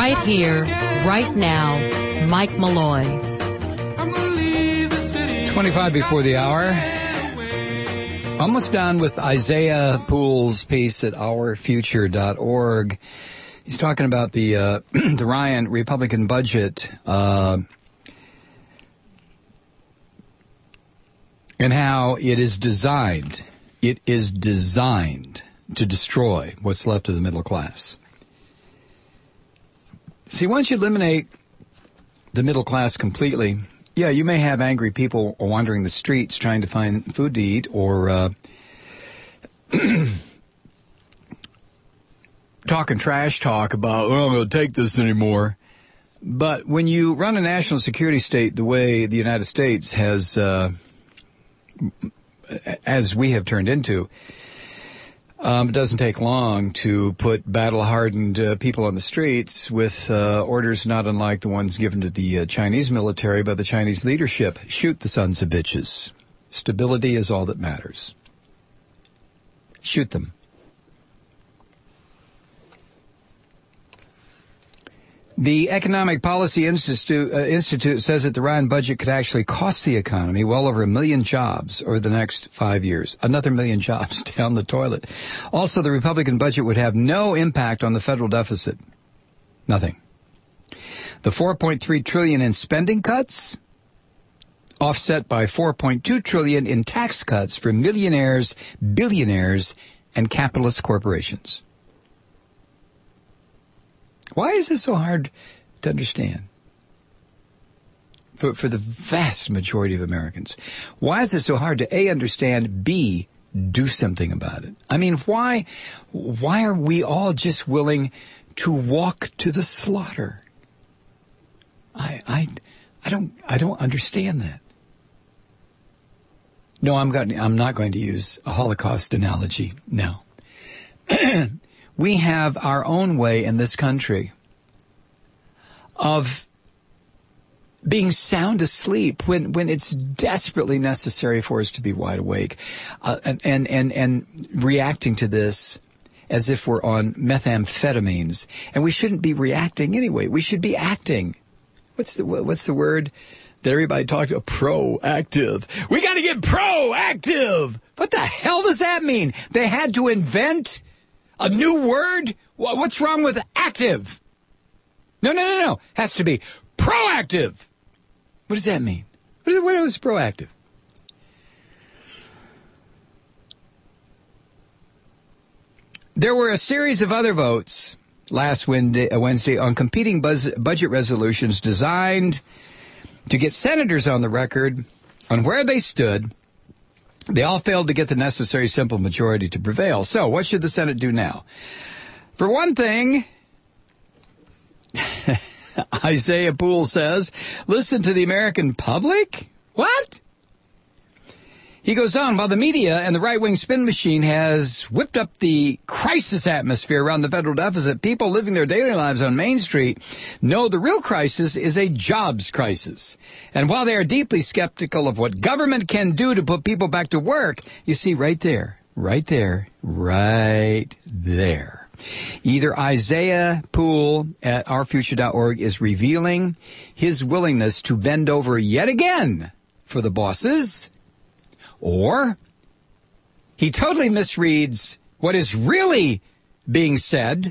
C: right here, right now. Mike Malloy.
A: twenty-five before the hour. Almost done with Isaiah Poole's piece at our future dot org. He's talking about the uh, the Ryan Republican budget uh, and how it is designed. It is designed to destroy what's left of the middle class. See, once you eliminate the middle class completely, yeah, you may have angry people wandering the streets trying to find food to eat, or uh, talking trash talk about, oh, I'm going to take this anymore. But when you run a national security state the way the United States has, uh, as we have turned into, Um, it doesn't take long to put battle-hardened uh, people on the streets with uh, orders not unlike the ones given to the uh, Chinese military by the Chinese leadership. Shoot the sons of bitches. Stability is all that matters. Shoot them. The Economic Policy Institute, uh, Institute says that the Ryan budget could actually cost the economy well over a million jobs over the next five years. Another million jobs down the toilet. Also, the Republican budget would have no impact on the federal deficit. Nothing. The four point three trillion dollars in spending cuts, offset by four point two trillion dollars in tax cuts for millionaires, billionaires, and capitalist corporations. Why is this so hard to understand? For, for the vast majority of Americans. Why is it so hard to A, understand, B, do something about it? I mean, why, why are we all just willing to walk to the slaughter? I, I, I don't, I don't understand that. No, I'm going, I'm not going to use a Holocaust analogy. No. We have our own way in this country of being sound asleep when, when it's desperately necessary for us to be wide awake, uh, and, and, and, and reacting to this as if we're on methamphetamines. And we shouldn't be reacting anyway. We should be acting. What's the, what's the word that everybody talked about? Proactive. We got to get proactive. What the hell does that mean? They had to invent a new word? What's wrong with active? No, no, no, no. Has to be proactive. What does that mean? What is, what is proactive? There were a series of other votes last Wednesday on competing buzz, budget resolutions designed to get senators on the record on where they stood. They all failed to get the necessary simple majority to prevail. So what should the Senate do now? For one thing, Isaiah Poole says, listen to the American public? What? He goes on, while the media and the right-wing spin machine has whipped up the crisis atmosphere around the federal deficit, people living their daily lives on Main Street know the real crisis is a jobs crisis. And while they are deeply skeptical of what government can do to put people back to work, you see right there, right there, right there. Either Isaiah Poole at our future dot org is revealing his willingness to bend over yet again for the bosses, or he totally misreads what is really being said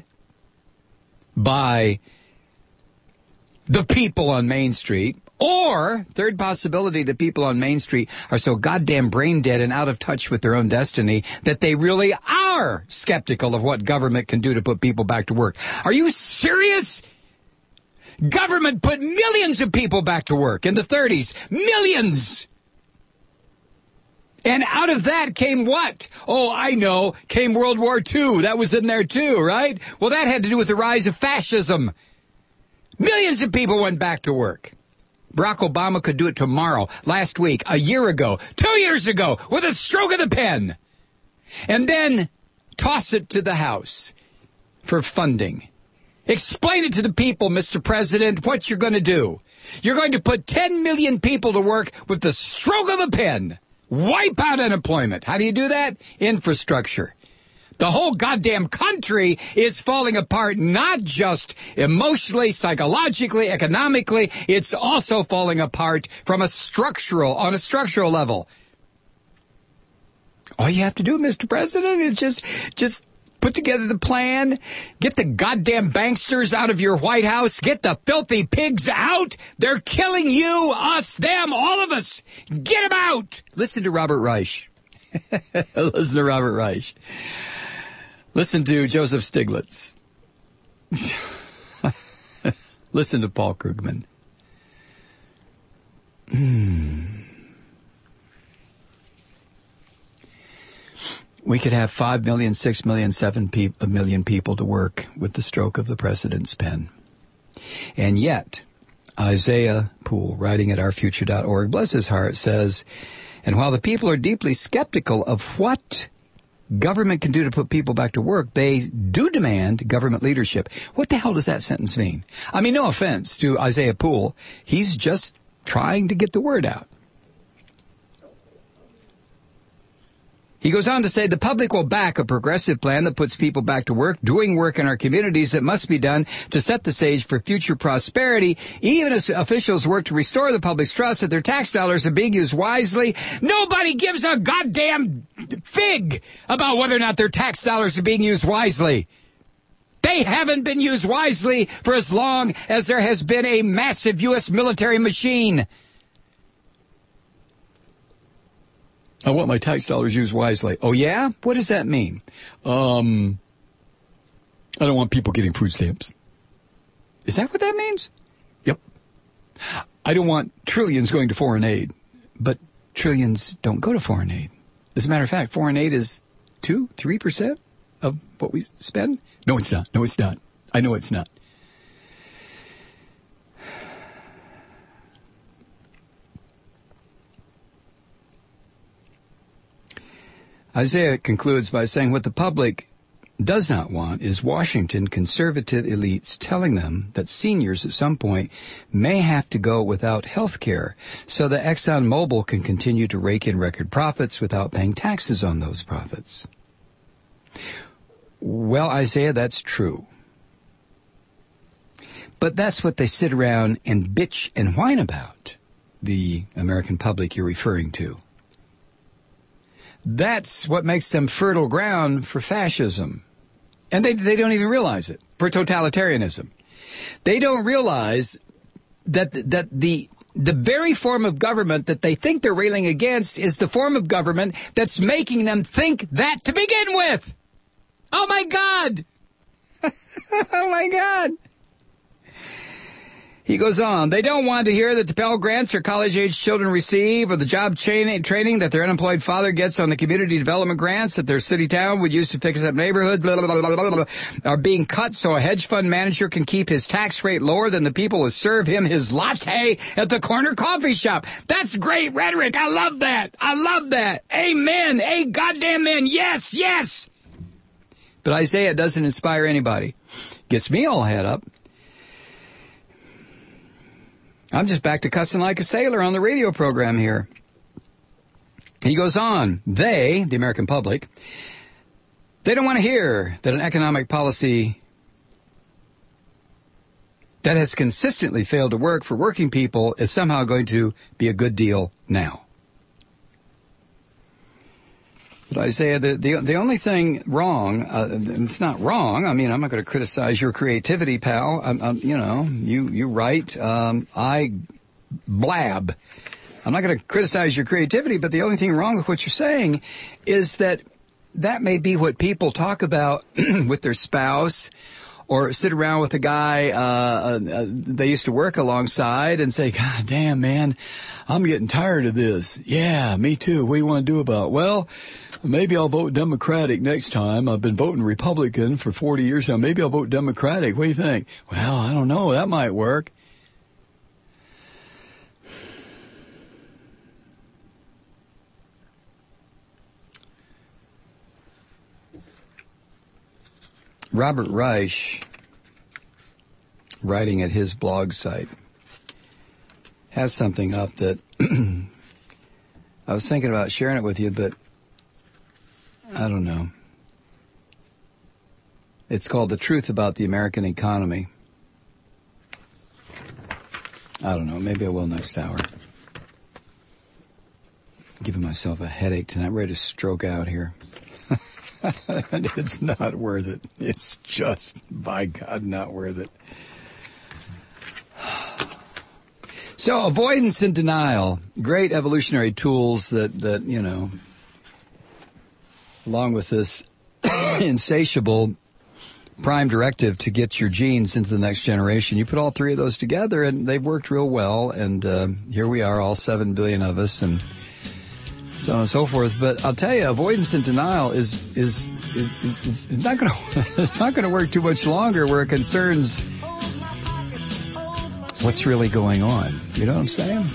A: by the people on Main Street. Or, third possibility, the people on Main Street are so goddamn brain dead and out of touch with their own destiny that they really are skeptical of what government can do to put people back to work. Are you serious? Government put millions of people back to work in the thirties. Millions! And out of that came what? Oh, I know, came World War Two. That was in there too, right? Well, that had to do with the rise of fascism. Millions of people went back to work. Barack Obama could do it tomorrow, last week, a year ago, two years ago, with a stroke of the pen. And then toss it to the House for funding. Explain it to the people, Mister President, what you're going to do. You're going to put ten million people to work with the stroke of a pen. Wipe out unemployment. How do you do that? Infrastructure. The whole goddamn country is falling apart, not just emotionally, psychologically, economically. It's also falling apart from a structural, on a structural level. All you have to do, Mister President, is just, just put together the plan, get the goddamn banksters out of your White House, get the filthy pigs out. They're killing you, us, them, all of us. Get them out. Listen to Robert Reich. Listen to Robert Reich. Listen to Joseph Stiglitz. Listen to Paul Krugman. Hmm. We could have five million, six million, seven pe- a million people to work with the stroke of the president's pen. And yet, Isaiah Poole, writing at our future dot org, bless his heart, says, and while the people are deeply skeptical of what government can do to put people back to work, they do demand government leadership. What the hell does that sentence mean? I mean, no offense to Isaiah Poole. He's just trying to get the word out. He goes on to say the public will back a progressive plan that puts people back to work, doing work in our communities that must be done to set the stage for future prosperity, even as officials work to restore the public's trust that their tax dollars are being used wisely. Nobody gives a goddamn fig about whether or not their tax dollars are being used wisely. They haven't been used wisely for as long as there has been a massive U S military machine. I want my tax dollars used wisely. Oh, yeah? What does that mean? Um, I don't want people getting food stamps. Is that what that means? Yep. I don't want trillions going to foreign aid. But trillions don't go to foreign aid. As a matter of fact, foreign aid is two, three percent of what we spend? No, it's not. No, it's not. I know it's not. Isaiah concludes by saying what the public does not want is Washington conservative elites telling them that seniors at some point may have to go without health care so that ExxonMobil can continue to rake in record profits without paying taxes on those profits. Well, Isaiah, that's true. But that's what they sit around and bitch and whine about, the American public you're referring to. That's what makes them fertile ground for fascism. And they they don't even realize it, for totalitarianism. They don't realize that that the the very form of government that they think they're railing against is the form of government that's making them think that to begin with. Oh, my God. Oh, my God. He goes on, they don't want to hear that the Pell Grants their college-age children receive or the job training, training that their unemployed father gets on the community development grants that their city town would use to fix up neighborhoods blah, blah, blah, blah, blah, blah, are being cut so a hedge fund manager can keep his tax rate lower than the people who serve him his latte at the corner coffee shop. That's great rhetoric. I love that. I love that. Amen. A goddamn man. Yes, yes. But Isaiah doesn't inspire anybody. Gets me all head up. I'm just back to cussing like a sailor on the radio program here. He goes on, they, the American public, they don't want to hear that an economic policy that has consistently failed to work for working people is somehow going to be a good deal now. But Isaiah, the, the, the only thing wrong, uh, it's not wrong. I mean, I'm not going to criticize your creativity, pal. I'm, I'm, you know, you, you write, um, I blab. I'm not going to criticize your creativity, but the only thing wrong with what you're saying is that that may be what people talk about with their spouse or sit around with a guy uh, uh, they used to work alongside and say, God damn, man, I'm getting tired of this. Yeah, me too. What do you want to do about it? Well, maybe I'll vote Democratic next time. I've been voting Republican for forty years now. Maybe I'll vote Democratic. What do you think? Well, I don't know. That might work. Robert Reich, writing at his blog site, has something up that I was thinking about sharing it with you, but I don't know. It's called The Truth About the American Economy. I don't know. Maybe I will next hour. Giving myself a headache tonight. I'm ready to stroke out here. And it's not worth it. It's just, by God, not worth it. So, avoidance and denial, great evolutionary tools that, that, you know, along with this insatiable prime directive to get your genes into the next generation, you put all three of those together and they've worked real well. And uh, here we are, all seven billion of us, and so on and so forth. But I'll tell you, avoidance and denial is is is, is, is not going to it's not going to work too much longer where it concerns what's really going on. You know what I'm saying?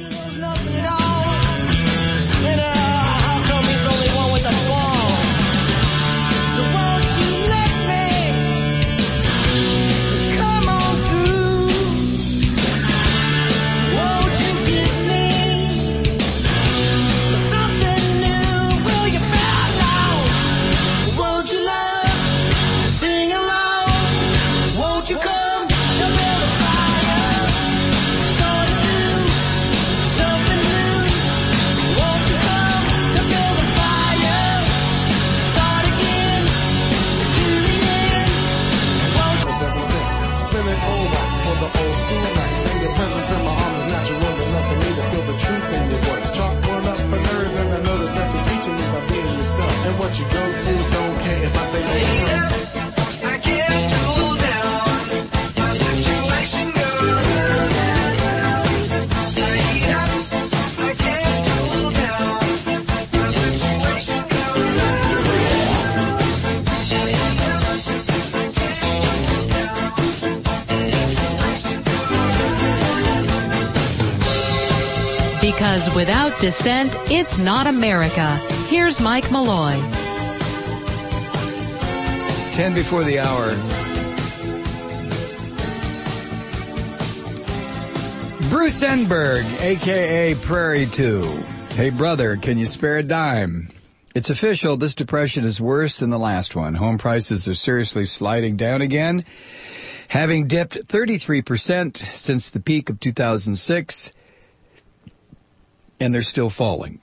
B: And what you go through, don't care if I say no. I can't cool down. My situation goes. I can't cool down. My situation
C: goes. Because without dissent, it's not America. Here's Mike Malloy.
A: Ten before the hour. Bruce Enberg, a k a. Prairie two. Hey, brother, can you spare a dime? It's official. This depression is worse than the last one. Home prices are seriously sliding down again, having dipped thirty-three percent since the peak of two thousand six, and they're still falling.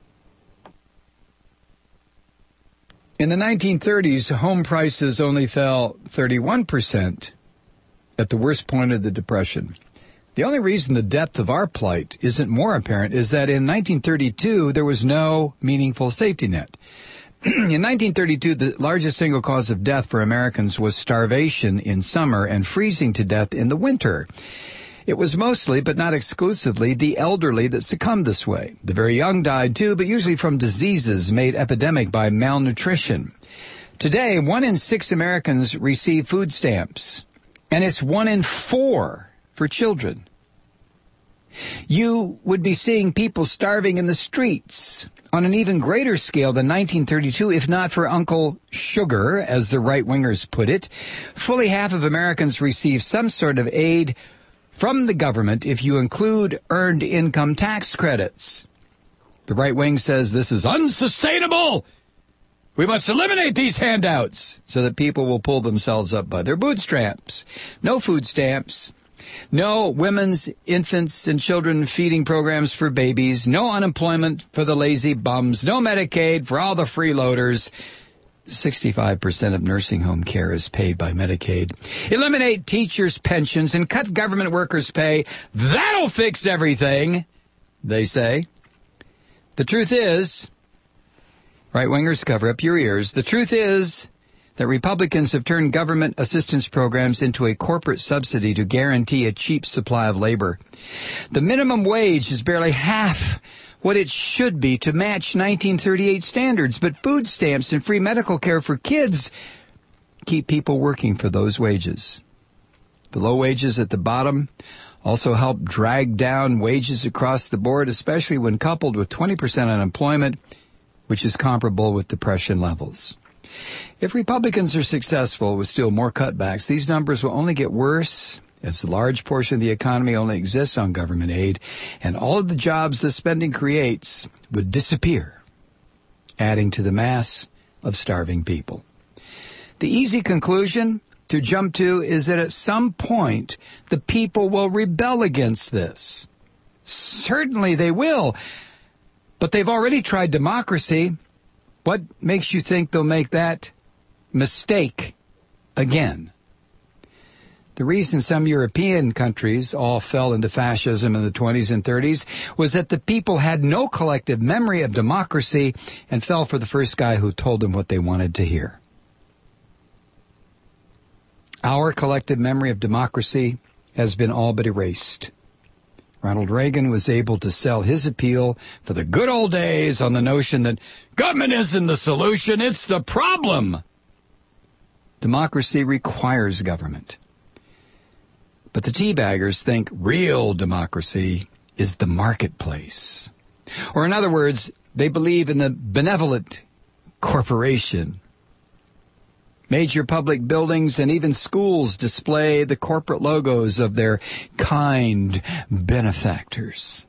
A: In the nineteen thirties, home prices only fell thirty-one percent at the worst point of the Depression. The only reason the depth of our plight isn't more apparent is that in nineteen thirty-two, there was no meaningful safety net. In nineteen thirty-two, the largest single cause of death for Americans was starvation in summer and freezing to death in the winter. It was mostly, but not exclusively, the elderly that succumbed this way. The very young died too, but usually from diseases made epidemic by malnutrition. Today, one in six Americans receive food stamps, and it's one in four for children. You would be seeing people starving in the streets on an even greater scale than nineteen thirty-two, if not for Uncle Sugar, as the right-wingers put it. Fully half of Americans receive some sort of aid from the government if you include earned income tax credits. The right wing says this is unsustainable. We must eliminate these handouts so that people will pull themselves up by their bootstraps. No food stamps. No women's, infants, and children feeding programs for babies. No unemployment for the lazy bums. No Medicaid for all the freeloaders. sixty-five percent of nursing home care is paid by Medicaid. Eliminate teachers' pensions and cut government workers' pay. That'll fix everything, they say. The truth is, right-wingers, cover up your ears. The truth is that Republicans have turned government assistance programs into a corporate subsidy to guarantee a cheap supply of labor. The minimum wage is barely half what it should be to match nineteen thirty-eight standards, but food stamps and free medical care for kids keep people working for those wages. The low wages at the bottom also help drag down wages across the board, especially when coupled with twenty percent unemployment, which is comparable with Depression levels. If Republicans are successful with still more cutbacks, these numbers will only get worse, as the large portion of the economy only exists on government aid, and all of the jobs the spending creates would disappear, adding to the mass of starving people. The easy conclusion to jump to is that at some point the people will rebel against this. Certainly they will. But they've already tried democracy. What makes you think they'll make that mistake again? The reason some European countries all fell into fascism in the twenties and thirties was that the people had no collective memory of democracy and fell for the first guy who told them what they wanted to hear. Our collective memory of democracy has been all but erased. Ronald Reagan was able to sell his appeal for the good old days on the notion that government isn't the solution, it's the problem. Democracy requires government. But the teabaggers think real democracy is the marketplace. Or in other words, they believe in the benevolent corporation. Major public buildings and even schools display the corporate logos of their kind benefactors.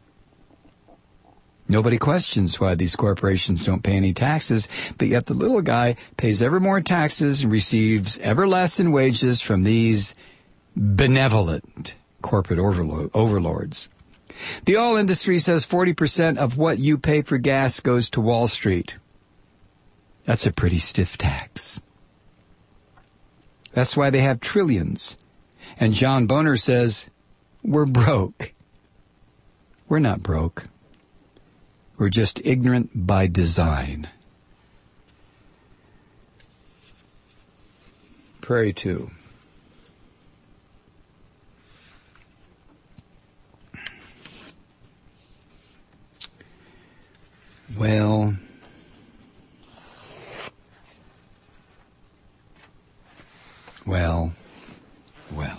A: Nobody questions why these corporations don't pay any taxes, but yet the little guy pays ever more taxes and receives ever less in wages from these benevolent corporate overlo- overlords. The oil industry says forty percent of what you pay for gas goes to Wall Street. That's a pretty stiff tax. That's why they have trillions. And John Boehner says, we're broke. We're not broke. We're just ignorant by design. Prairie two. Well, well, well.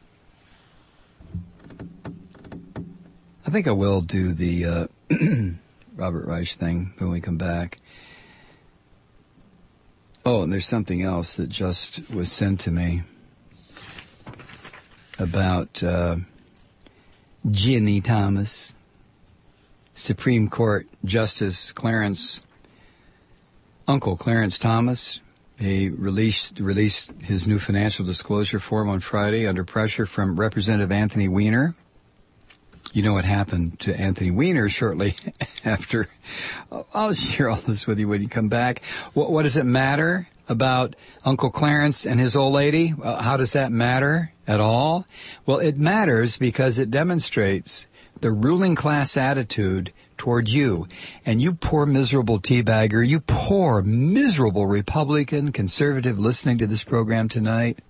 A: I think I will do the uh, Robert Reich thing when we come back. Oh, and there's something else that just was sent to me about uh, Ginny Thomas. Supreme Court Justice Clarence, Uncle Clarence Thomas, he released released his new financial disclosure form on Friday under pressure from Representative Anthony Weiner. You know what happened to Anthony Weiner shortly after. I'll share all this with you when you come back. What, what does it matter about Uncle Clarence and his old lady? Uh, how does that matter at all? Well, it matters because it demonstrates the ruling class attitude toward you. And you poor miserable teabagger, you poor miserable Republican conservative listening to this program tonight.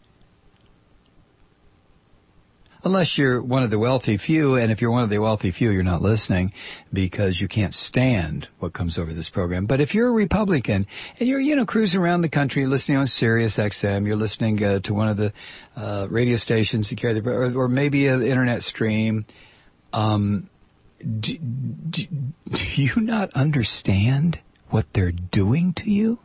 A: Unless you're one of the wealthy few, and if you're one of the wealthy few, you're not listening because you can't stand what comes over this program. But if you're a Republican and you're, you know, cruising around the country listening on Sirius X M, you're listening uh, to one of the uh, radio stations you carry, the, or, or maybe an internet stream, Um, do, do, do you not understand what they're doing to you?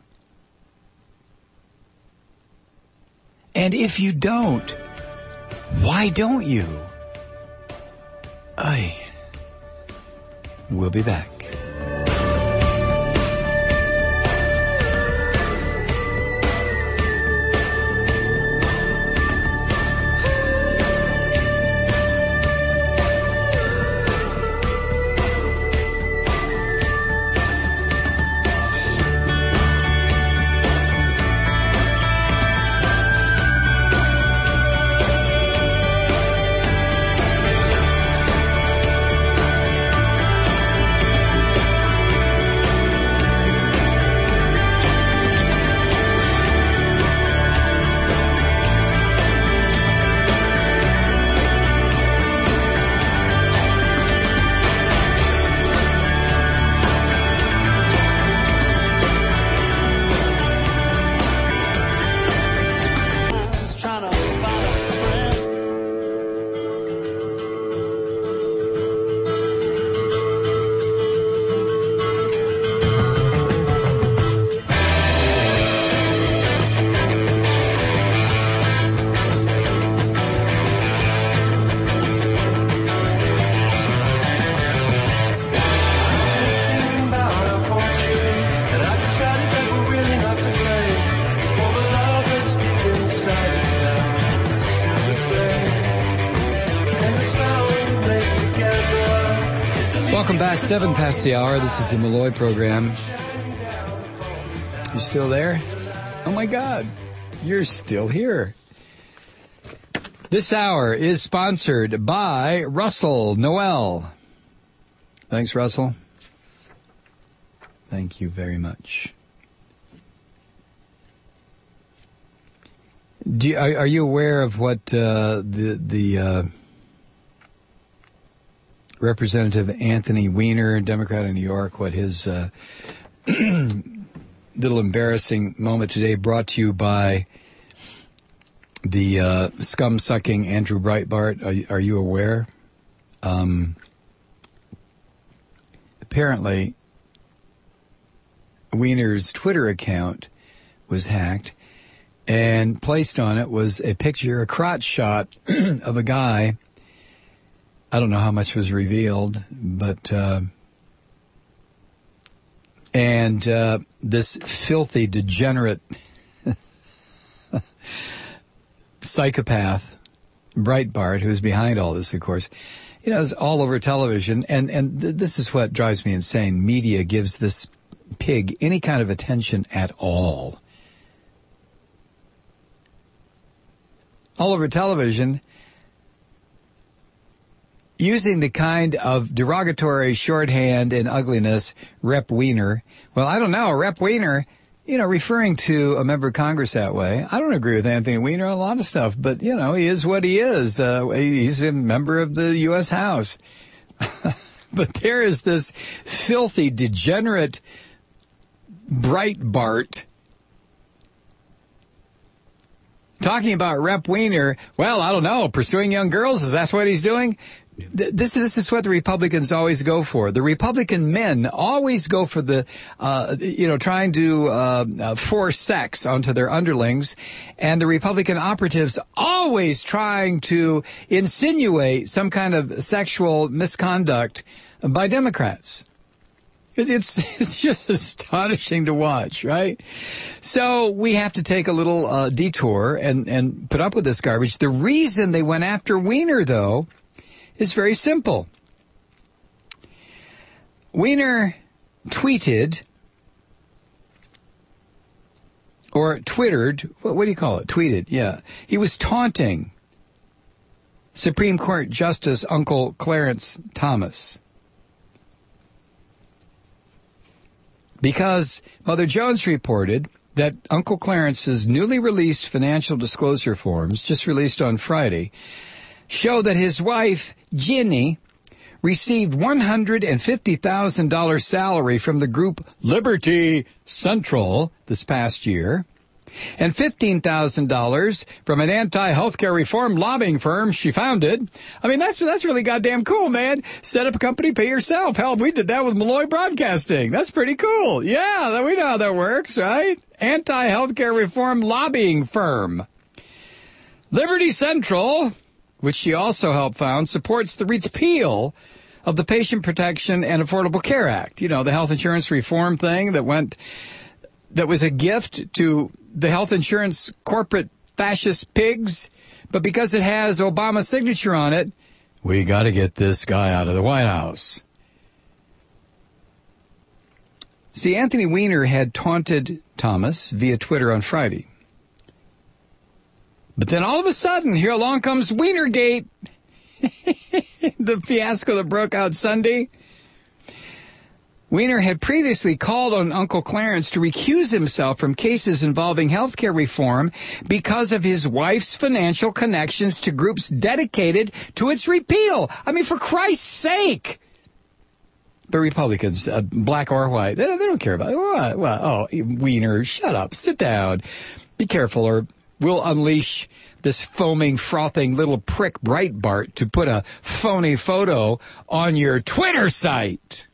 A: And if you don't, why don't you? I will be back. back, seven past the hour. This is the Malloy program. You still there? Oh my God, you're still here. This hour is sponsored by Russell Noel. Thanks, Russell. Thank you very much. Do you, are, are you aware of what uh, the the uh, Representative Anthony Weiner, Democrat of New York, what his uh, little embarrassing moment today, brought to you by the uh, scum-sucking Andrew Breitbart? Are, are you aware? Um, apparently, Weiner's Twitter account was hacked, and placed on it was a picture, a crotch shot of a guy. I don't know how much was revealed, but uh, and uh, this filthy, degenerate psychopath, Breitbart, who's behind all this, of course, you know, is all over television, and and th- this is what drives me insane. Media gives this pig any kind of attention at all. All over television, using the kind of derogatory shorthand and ugliness, Rep Weiner. Well, I don't know, Rep Weiner, you know, referring to a member of Congress that way. I don't agree with Anthony Weiner on a lot of stuff, but, you know, he is what he is. Uh, he's a member of the U S House. But there is this filthy, degenerate Breitbart talking about Rep Weiner. Well, I don't know, pursuing young girls, is that what he's doing? This, this is what the Republicans always go for. The Republican men always go for the, uh, you know, trying to uh, uh, force sex onto their underlings, and the Republican operatives always trying to insinuate some kind of sexual misconduct by Democrats. It's it's just astonishing to watch, right? So we have to take a little uh, detour and, and put up with this garbage. The reason they went after Weiner, though, is very simple. Weiner tweeted, or twittered, what, what do you call it? Tweeted, yeah. He was taunting Supreme Court Justice Uncle Clarence Thomas. Because Mother Jones reported that Uncle Clarence's newly released financial disclosure forms, just released on Friday, show that his wife, Ginny, received one hundred fifty thousand dollars salary from the group Liberty Central this past year, and fifteen thousand dollars from an anti-healthcare reform lobbying firm she founded. I mean, that's that's really goddamn cool, man. Set up a company, pay yourself. Hell, we did that with Malloy Broadcasting. That's pretty cool. Yeah, we know how that works, right? Anti-healthcare reform lobbying firm. Liberty Central, which she also helped found, supports the repeal of the Patient Protection and Affordable Care Act. You know, the health insurance reform thing that went, that was a gift to the health insurance corporate fascist pigs, but because it has Obama's signature on it, we got to get this guy out of the White House. See, Anthony Weiner had taunted Thomas via Twitter on Friday. But then all of a sudden, here along comes Weinergate, the fiasco that broke out Sunday. Weiner had previously called on Uncle Clarence to recuse himself from cases involving health care reform because of his wife's financial connections to groups dedicated to its repeal. I mean, for Christ's sake. But Republicans, uh, black or white, they don't, they don't care about it. What? What? Oh, Weiner, shut up. Sit down. Be careful, or we'll unleash this foaming, frothing little prick Breitbart to put a phony photo on your Twitter site.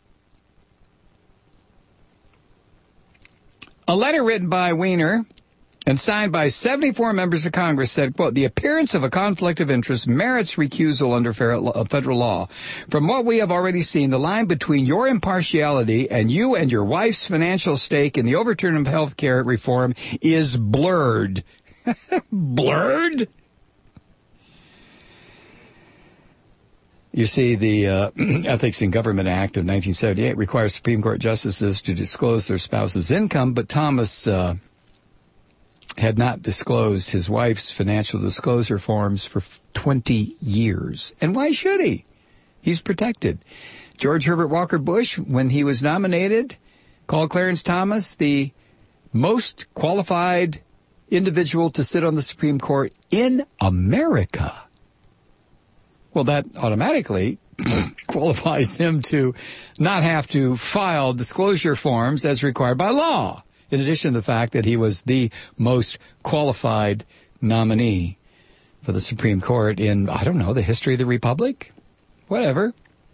A: A letter written by Weiner and signed by seventy-four members of Congress said, quote, the appearance of a conflict of interest merits recusal under federal law. From what we have already seen, the line between your impartiality and you and your wife's financial stake in the overturn of health care reform is blurred. Blurred? You see, the uh, Ethics in Government Act of nineteen seventy-eight requires Supreme Court justices to disclose their spouse's income, but Thomas uh, had not disclosed his wife's financial disclosure forms for twenty years. And why should he? He's protected. George Herbert Walker Bush, when he was nominated, called Clarence Thomas the most qualified individual to sit on the Supreme Court in America. Well, that automatically qualifies him to not have to file disclosure forms as required by law, in addition to the fact that he was the most qualified nominee for the Supreme Court in, I don't know, the history of the Republic? Whatever.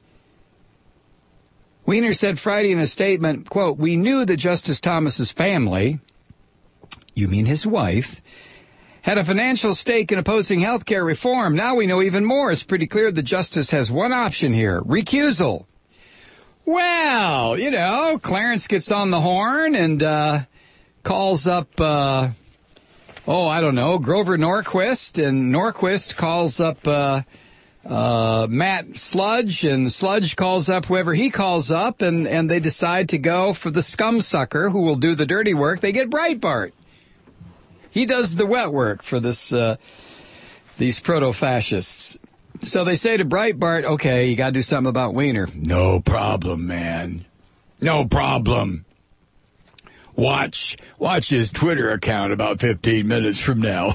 A: Weiner said Friday in a statement, quote, "We knew that Justice Thomas's family," you mean his wife, "had a financial stake in opposing health care reform. Now we know even more. It's pretty clear the justice has one option here, recusal." Well, you know, Clarence gets on the horn and uh, calls up, uh, oh, I don't know, Grover Norquist, and Norquist calls up uh, uh, Matt Sludge, and Sludge calls up whoever he calls up, and, and they decide to go for the scum sucker who will do the dirty work. They get Breitbart. He does the wet work for this, uh, these proto-fascists. So they say to Breitbart, okay, you got to do something about Weiner. No problem, man. No problem. Watch, watch his Twitter account about fifteen minutes from now.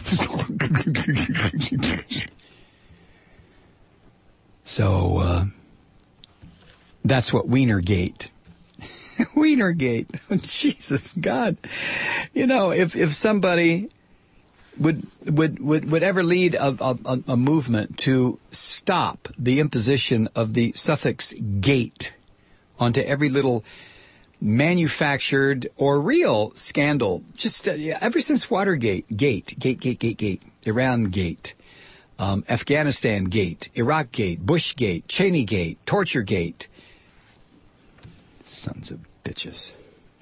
A: So, uh, that's what Weinergate. Weinergate. Jesus, God. You know, if, if somebody would, would, would, would ever lead a, a, a movement to stop the imposition of the suffix gate onto every little manufactured or real scandal, just uh, yeah, ever since Watergate, gate, gate, gate, gate, gate, Iran gate, um, Afghanistan gate, Iraq gate, Bush gate, Cheney gate, torture gate. Sons of bitches.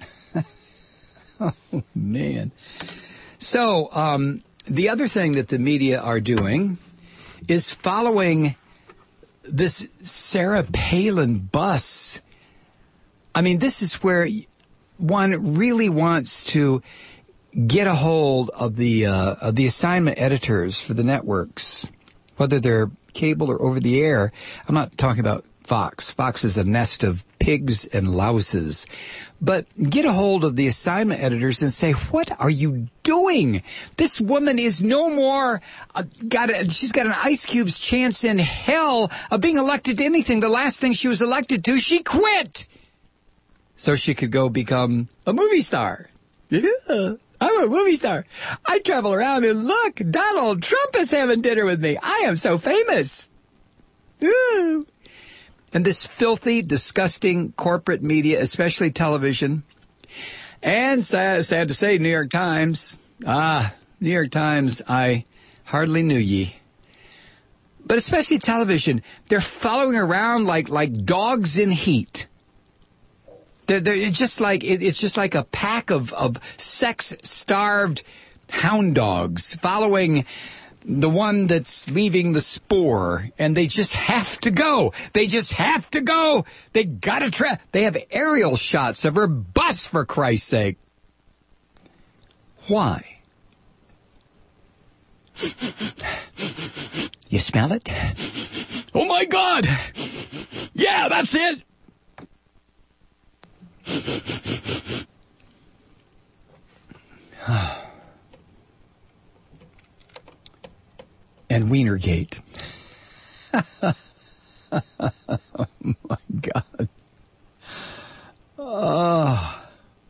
A: Oh, man. So, um, the other thing that the media are doing is following this Sarah Palin bus. I mean, this is where one really wants to get a hold of the uh, of the assignment editors for the networks, whether they're cable or over the air. I'm not talking about Fox. Fox is a nest of pigs and louses. But get a hold of the assignment editors and say, what are you doing? This woman is no more, uh, got a, she's got an ice cube's chance in hell of being elected to anything. The last thing she was elected to, she quit so she could go become a movie star. Yeah, I'm a movie star. I travel around and look, Donald Trump is having dinner with me. I am so famous. Ooh. And this filthy, disgusting corporate media, especially television, and sad, sad to say, New York Times. Ah, New York Times, I hardly knew ye. But especially television, they're following around like like dogs in heat. They're, they're just like it, it's just like a pack of of sex-starved hound dogs following the one that's leaving the spore, and they just have to go. They just have to go. They gotta try. They have aerial shots of her bus, for Christ's sake. Why? You smell it? Oh my God! Yeah, that's it! And Weinergate. Oh, my God. Oh.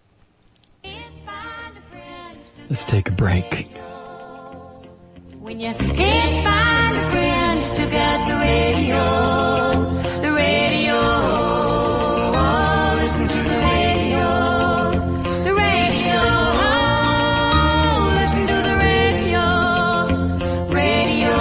A: Let's take a break.
E: When you can't find a friend, you still got the radio. The radio. Oh, listen to the radio. The radio. Oh, listen to the radio. Radio.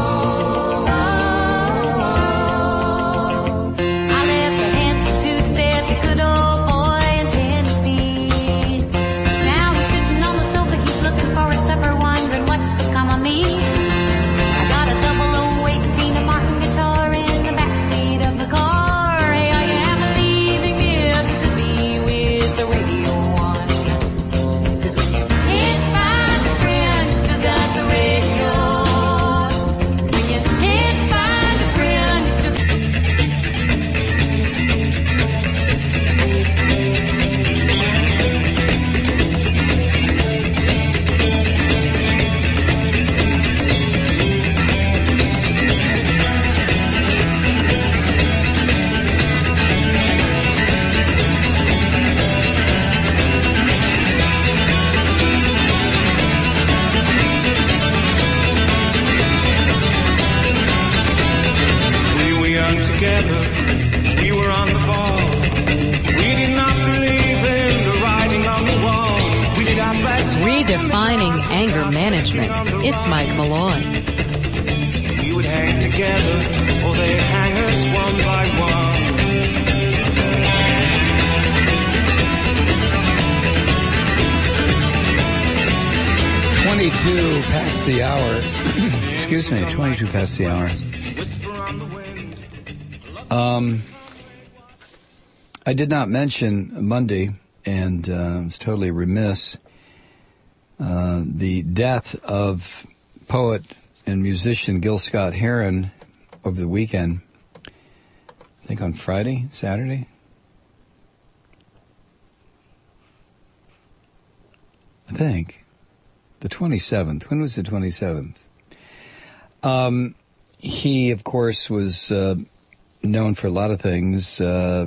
E: Oh. I left the hands to stay at the good old boy in Tennessee. Now he's sitting on the sofa, he's looking for his supper, wondering what's become of me. I got a double oh eighteen, a Martin guitar in the back.
C: Redefining anger management. It's Mike Malloy.
F: We would hang together, or they'd hang us one by one.
A: twenty-two past the hour. Excuse me, twenty-two past the hour. Um, I did not mention Monday, and uh, I was totally remiss, uh, the death of poet and musician Gil Scott-Heron over the weekend. I think on Friday, Saturday? I think. The twenty-seventh. When was the twenty-seventh? Um, he, of course, was uh, known for a lot of things. Uh,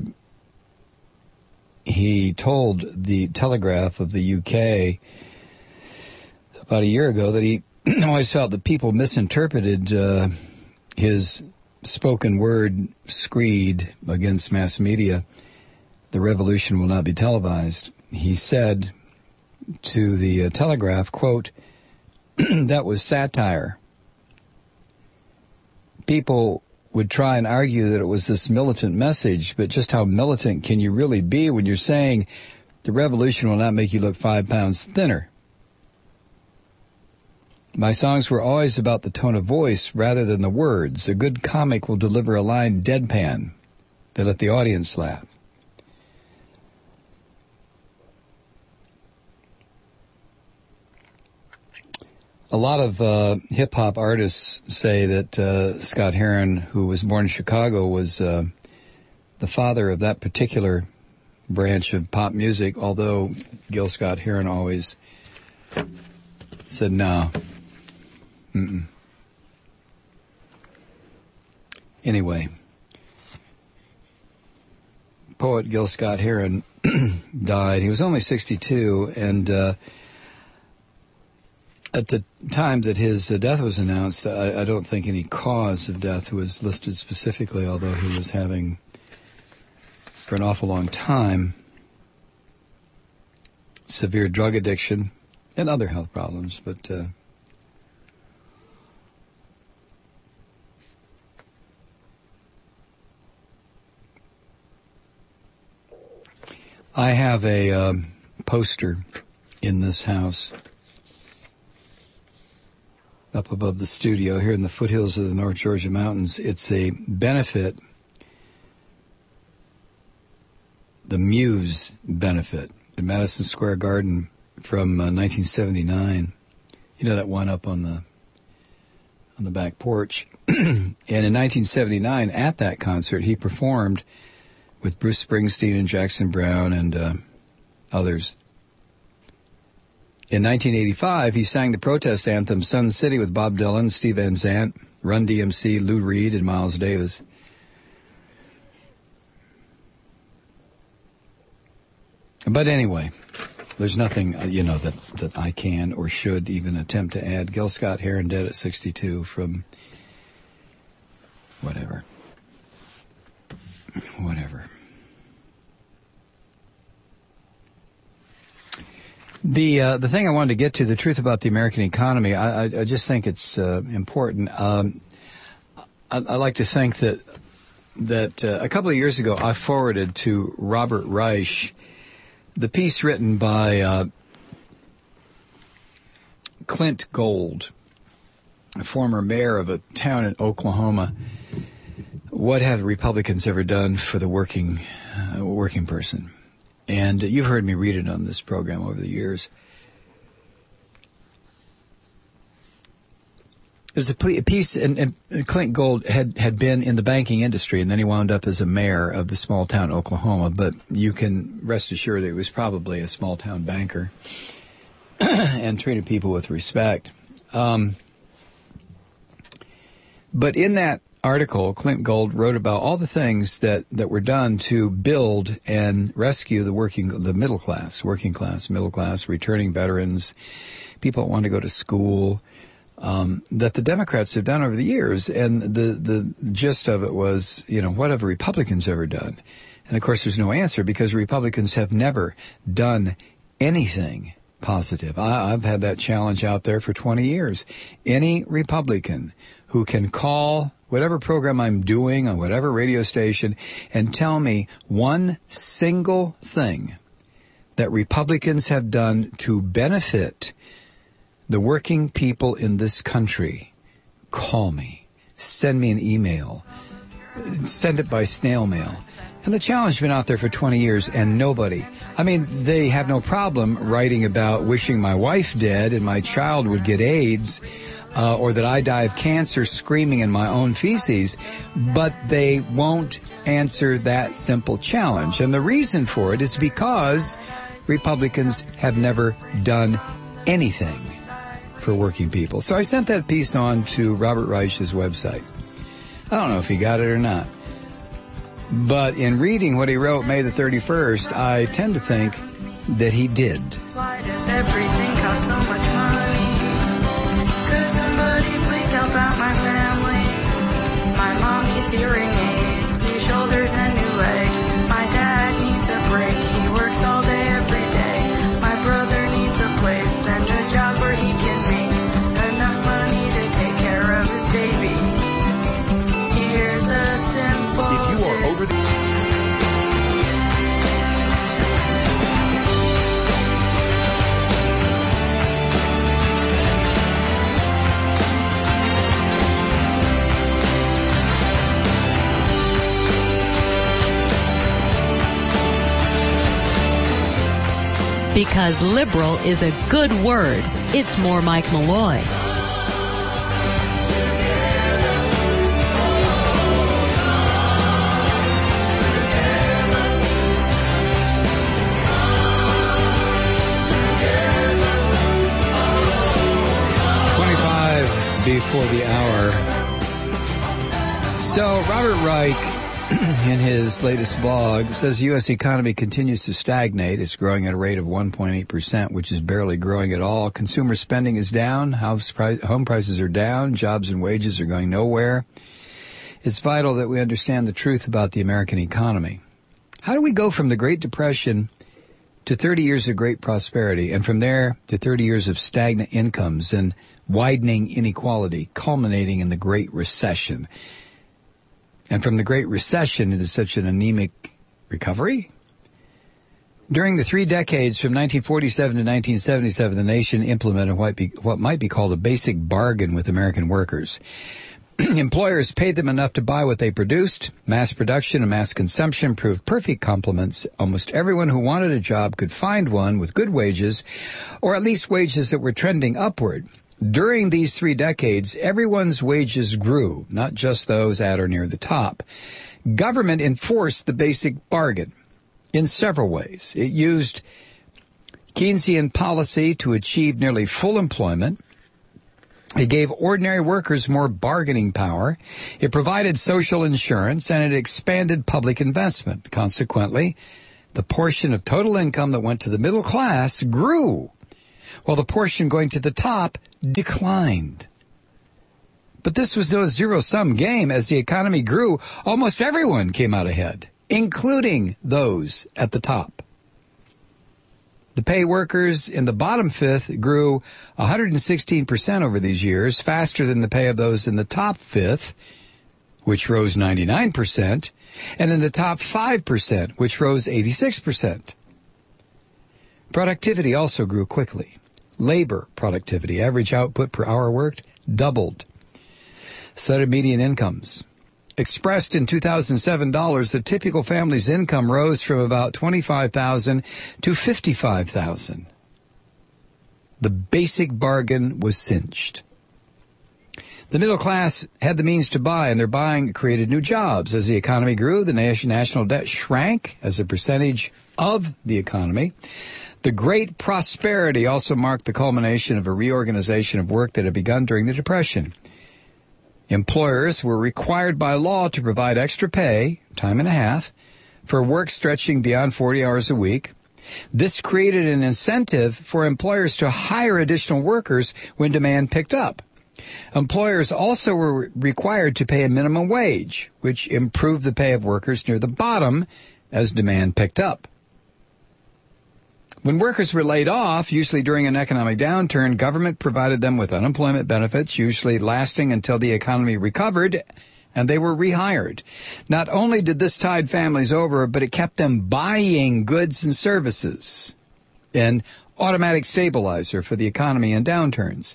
A: he told the Telegraph of the U K about a year ago that he always felt that people misinterpreted uh, his spoken word screed against mass media. The revolution will not be televised. He said to the uh, Telegraph, quote, that was satire. People would try and argue that it was this militant message, but just how militant can you really be when you're saying the revolution will not make you look five pounds thinner? My songs were always about the tone of voice rather than the words. A good comic will deliver a line deadpan. They let the audience laugh. A lot of uh, hip-hop artists say that uh, Scott-Heron, who was born in Chicago, was uh, the father of that particular branch of pop music, although Gil Scott-Heron always said, no. Mm-mm. Anyway, poet Gil Scott-Heron died. He was only sixty-two, and uh, at the time that his uh, death was announced, I, I don't think any cause of death was listed specifically, although he was having, for an awful long time, severe drug addiction and other health problems. But uh, I have a um, poster in this house up above the studio here in the foothills of the North Georgia mountains. It's a benefit, the Muse benefit at Madison Square Garden from uh, nineteen seventy-nine. You know, that one up on the on the back porch. And in nineteen seventy-nine, at that concert, he performed with Bruce Springsteen and Jackson Browne and uh, others. In nineteen eighty-five, he sang the protest anthem Sun City with Bob Dylan, Steve Van Zandt, Run D M C, Lou Reed, and Miles Davis. But anyway, there's nothing, uh, you know, that, that I can or should even attempt to add. Gil Scott-Heron dead at sixty-two from whatever. Whatever. The uh, the thing I wanted to get to, the truth about the American economy, I, I, I just think it's uh, important. Um, I, I like to think that that uh, a couple of years ago I forwarded to Robert Reich the piece written by uh, Clint Gold, a former mayor of a town in Oklahoma. What have the Republicans ever done for the working uh, working person? And you've heard me read it on this program over the years. There's a piece, and, and Clint Gold had, had been in the banking industry, and then he wound up as a mayor of the small town Oklahoma. But you can rest assured that he was probably a small town banker and treated people with respect. Um, but in that article, Clint Gold wrote about all the things that, that were done to build and rescue the working, the middle class, working class, middle class, returning veterans, people that want to go to school, um, that the Democrats have done over the years. And the, the gist of it was, you know, what have Republicans ever done? And of course there's no answer because Republicans have never done anything positive. I, I've had that challenge out there for twenty years. Any Republican who can call whatever program I'm doing on whatever radio station and tell me one single thing that Republicans have done to benefit the working people in this country, call me. Send me an email. Send it by snail mail. And the challenge has been out there for twenty years, and nobody. I mean, they have no problem writing about wishing my wife dead and my child would get AIDS, uh, or that I die of cancer screaming in my own feces, but they won't answer that simple challenge. And the reason for it is because Republicans have never done anything for working people. So I sent that piece on to Robert Reich's website. I don't know if he got it or not. But in reading what he wrote May the thirty-first, I tend to think that he did.
G: Why does everything cost so much money? Could somebody please help out my family? My mom needs hearing aids, new shoulders and new legs. My dad needs a break, he works all day every day. My brother needs a place and a job where he can make enough money to take care of his baby. Here's a simple
H: If you are over the
C: Because liberal is a good word. It's more Mike Malloy.
A: twenty-five before the hour. So Robert Reich, in his latest blog, says the U S economy continues to stagnate. It's growing at a rate of one point eight percent, which is barely growing at all. Consumer spending is down. House price, home prices are down. Jobs and wages are going nowhere. It's vital that we understand the truth about the American economy. How do we go from the Great Depression to thirty years of great prosperity, and from there to thirty years of stagnant incomes and widening inequality, culminating in the Great Recession? And from the Great Recession into such an anemic recovery? During the three decades from nineteen forty-seven to nineteen seventy-seven, the nation implemented what, be, what might be called a basic bargain with American workers. Employers paid them enough to buy what they produced. Mass production and mass consumption proved perfect complements. Almost everyone who wanted a job could find one with good wages, or at least wages that were trending upward. During these three decades, everyone's wages grew, not just those at or near the top. Government enforced the basic bargain in several ways. It used Keynesian policy to achieve nearly full employment. It gave ordinary workers more bargaining power. It provided social insurance, and it expanded public investment. Consequently, the portion of total income that went to the middle class grew, while the portion going to the top declined. But this was no zero-sum game. As the economy grew, almost everyone came out ahead, including those at the top. The pay workers in the bottom fifth grew one hundred sixteen percent over these years, faster than the pay of those in the top fifth, which rose ninety-nine percent, and in the top five percent, which rose eighty-six percent. Productivity also grew quickly. Labor productivity, average output per hour worked, doubled. So did median incomes. Expressed in two thousand seven dollars, the typical family's income rose from about twenty-five thousand dollars to fifty-five thousand dollars. The basic bargain was cinched. The middle class had the means to buy, and their buying created new jobs. As the economy grew, the national debt shrank as a percentage of the economy. The Great Prosperity also marked the culmination of a reorganization of work that had begun during the Depression. Employers were required by law to provide extra pay, time and a half, for work stretching beyond forty hours a week. This created an incentive for employers to hire additional workers when demand picked up. Employers also were required to pay a minimum wage, which improved the pay of workers near the bottom as demand picked up. When workers were laid off, usually during an economic downturn, government provided them with unemployment benefits, usually lasting until the economy recovered, and they were rehired. Not only did this tide families over, but it kept them buying goods and services, an automatic stabilizer for the economy in downturns.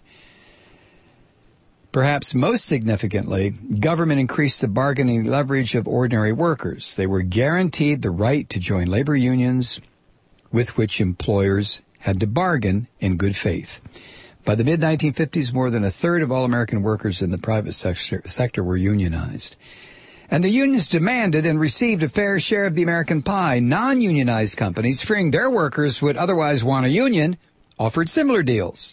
A: Perhaps most significantly, government increased the bargaining leverage of ordinary workers. They were guaranteed the right to join labor unions with which employers had to bargain in good faith. By the mid nineteen fifties, more than a third of all American workers in the private sector, sector were unionized. And the unions demanded and received a fair share of the American pie. Non-unionized companies, fearing their workers would otherwise want a union, offered similar deals.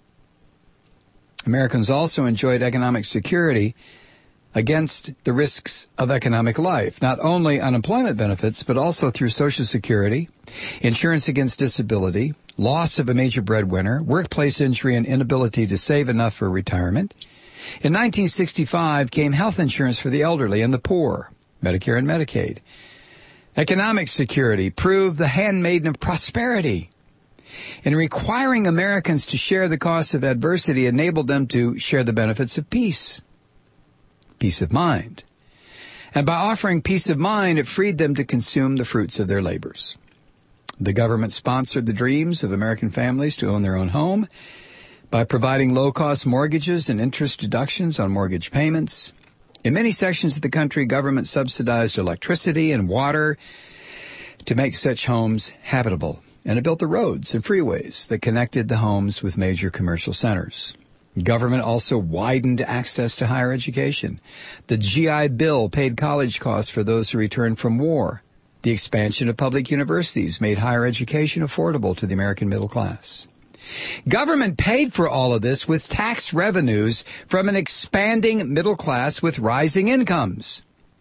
A: Americans also enjoyed economic security against the risks of economic life, not only unemployment benefits, but also through Social Security, insurance against disability, loss of a major breadwinner, workplace injury, and inability to save enough for retirement. In nineteen sixty-five came health insurance for the elderly and the poor, Medicare and Medicaid. Economic security proved the handmaiden of prosperity. And requiring Americans to share the costs of adversity enabled them to share the benefits of peace, peace of mind. And by offering peace of mind, it freed them to consume the fruits of their labors. The government sponsored the dreams of American families to own their own home by providing low-cost mortgages and interest deductions on mortgage payments. In many sections of the country, government subsidized electricity and water to make such homes habitable. And it built the roads and freeways that connected the homes with major commercial centers. Government also widened access to higher education. The G I Bill paid college costs for those who returned from war. The expansion of public universities made higher education affordable to the American middle class. Government paid for all of this with tax revenues from an expanding middle class with rising incomes.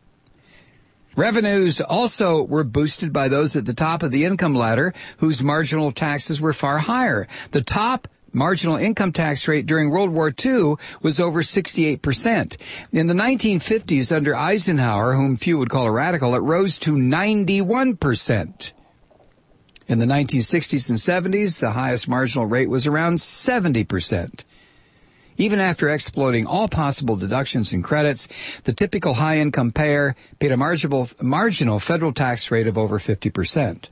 A: Revenues also were boosted by those at the top of the income ladder whose marginal taxes were far higher. The top marginal income tax rate during World War Two was over sixty-eight percent. In the nineteen fifties, under Eisenhower, whom few would call a radical, it rose to ninety-one percent. In the nineteen sixties and seventies, the highest marginal rate was around seventy percent. Even after exploiting all possible deductions and credits, the typical high-income payer paid a marginal, marginal federal tax rate of over fifty percent.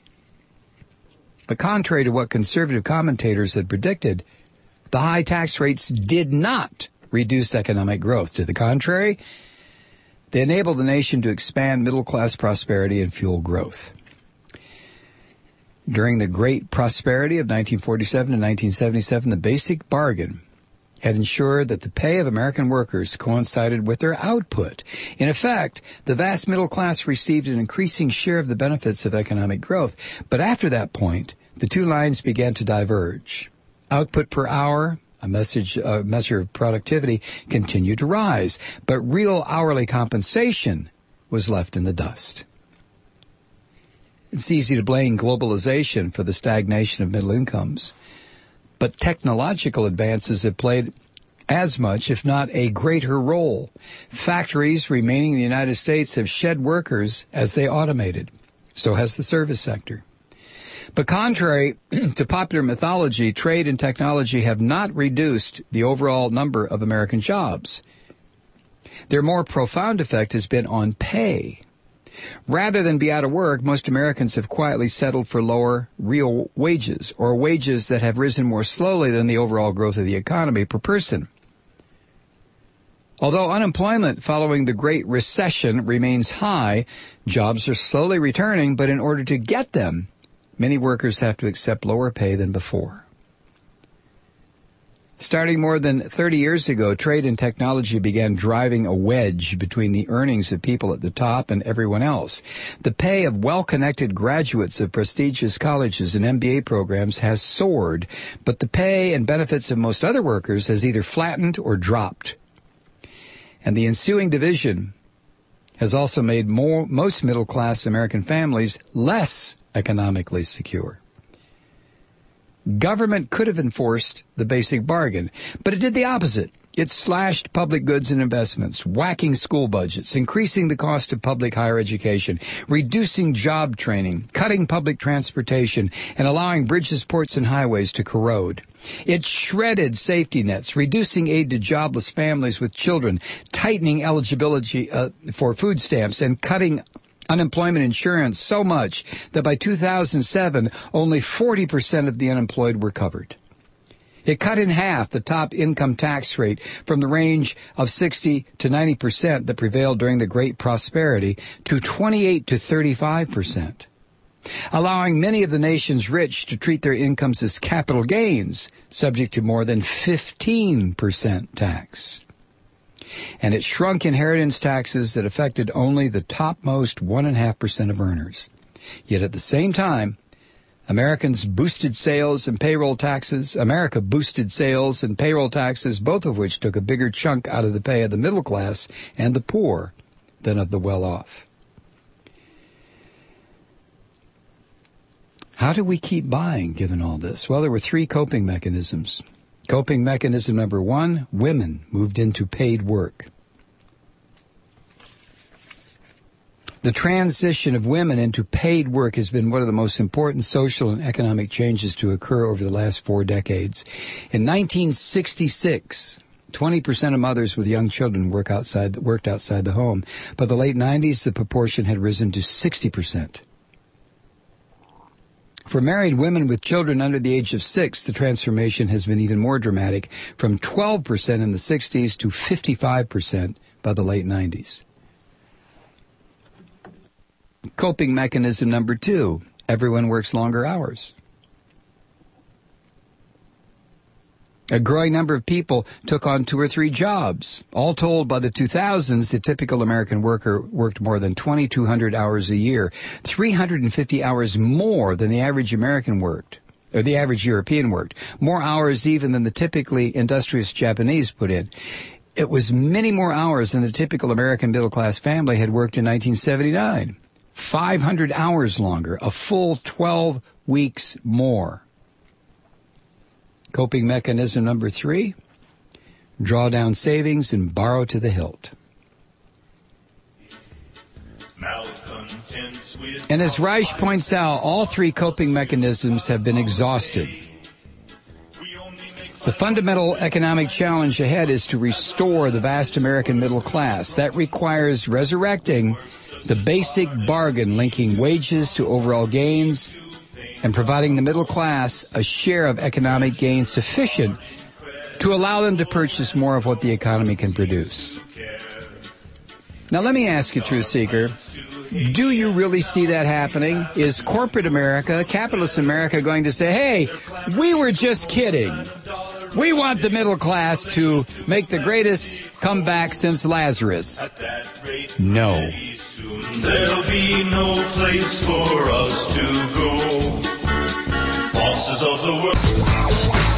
A: But contrary to what conservative commentators had predicted, the high tax rates did not reduce economic growth. To the contrary, they enabled the nation to expand middle-class prosperity and fuel growth. During the Great Prosperity of nineteen forty-seven to nineteen seventy-seven, the Basic Bargain had ensured that the pay of American workers coincided with their output. In effect, the vast middle class received an increasing share of the benefits of economic growth. But after that point, the two lines began to diverge. Output per hour, a message, a measure of productivity, continued to rise, but real hourly compensation was left in the dust. It's easy to blame globalization for the stagnation of middle incomes. But technological advances have played as much, if not a greater role. Factories remaining in the United States have shed workers as they automated. So has the service sector. But contrary to popular mythology, trade and technology have not reduced the overall number of American jobs. Their more profound effect has been on pay. Rather than be out of work, most Americans have quietly settled for lower real wages, or wages that have risen more slowly than the overall growth of the economy per person. Although unemployment following the Great Recession remains high, jobs are slowly returning, but in order to get them, many workers have to accept lower pay than before. Starting more than thirty years ago, trade and technology began driving a wedge between the earnings of people at the top and everyone else. The pay of well-connected graduates of prestigious colleges and M B A programs has soared, but the pay and benefits of most other workers has either flattened or dropped. And the ensuing division has also made more, most middle-class American families less economically secure. Government could have enforced the basic bargain, but it did the opposite. It slashed public goods and investments, whacking school budgets, increasing the cost of public higher education, reducing job training, cutting public transportation, and allowing bridges, ports, and highways to corrode. It shredded safety nets, reducing aid to jobless families with children, tightening eligibility uh, for food stamps, and cutting unemployment insurance so much that by two thousand seven, only forty percent of the unemployed were covered. It cut in half the top income tax rate from the range of sixty to ninety percent that prevailed during the Great Prosperity to twenty-eight to thirty-five percent, allowing many of the nation's rich to treat their incomes as capital gains, subject to more than fifteen percent tax. And it shrunk inheritance taxes that affected only the topmost one point five percent of earners. Yet at the same time, Americans boosted sales and payroll taxes. America boosted sales and payroll taxes, both of which took a bigger chunk out of the pay of the middle class and the poor than of the well-off. How do we keep buying given all this? Well, there were three coping mechanisms. Coping mechanism number one, women moved into paid work. The transition of women into paid work has been one of the most important social and economic changes to occur over the last four decades. In nineteen sixty-six, twenty percent of mothers with young children work outside, worked outside the home. By the late nineties, the proportion had risen to sixty percent. For married women with children under the age of six, the transformation has been even more dramatic, from twelve percent in the sixties to fifty-five percent by the late nineties. Coping mechanism number two, everyone works longer hours. A growing number of people took on two or three jobs. All told, by the two thousands, the typical American worker worked more than twenty-two hundred hours a year, three hundred fifty hours more than the average American worked, or the average European worked, more hours even than the typically industrious Japanese put in. It was many more hours than the typical American middle-class family had worked in nineteen seventy-nine. five hundred hours longer, a full twelve weeks more. Coping mechanism number three, draw down savings and borrow to the hilt. And as Reich points out, all three coping mechanisms have been exhausted. The fundamental economic challenge ahead is to restore the vast American middle class. That requires resurrecting the basic bargain linking wages to overall gains and providing the middle class a share of economic gain sufficient to allow them to purchase more of what the economy can produce. Now let me ask you, Truth Seeker, do you really see that happening? Is corporate America, capitalist America, going to say, hey, we were just kidding. We want the middle class to make the greatest comeback since Lazarus? No.
B: There'll be no place for us to go. Bosses of the world.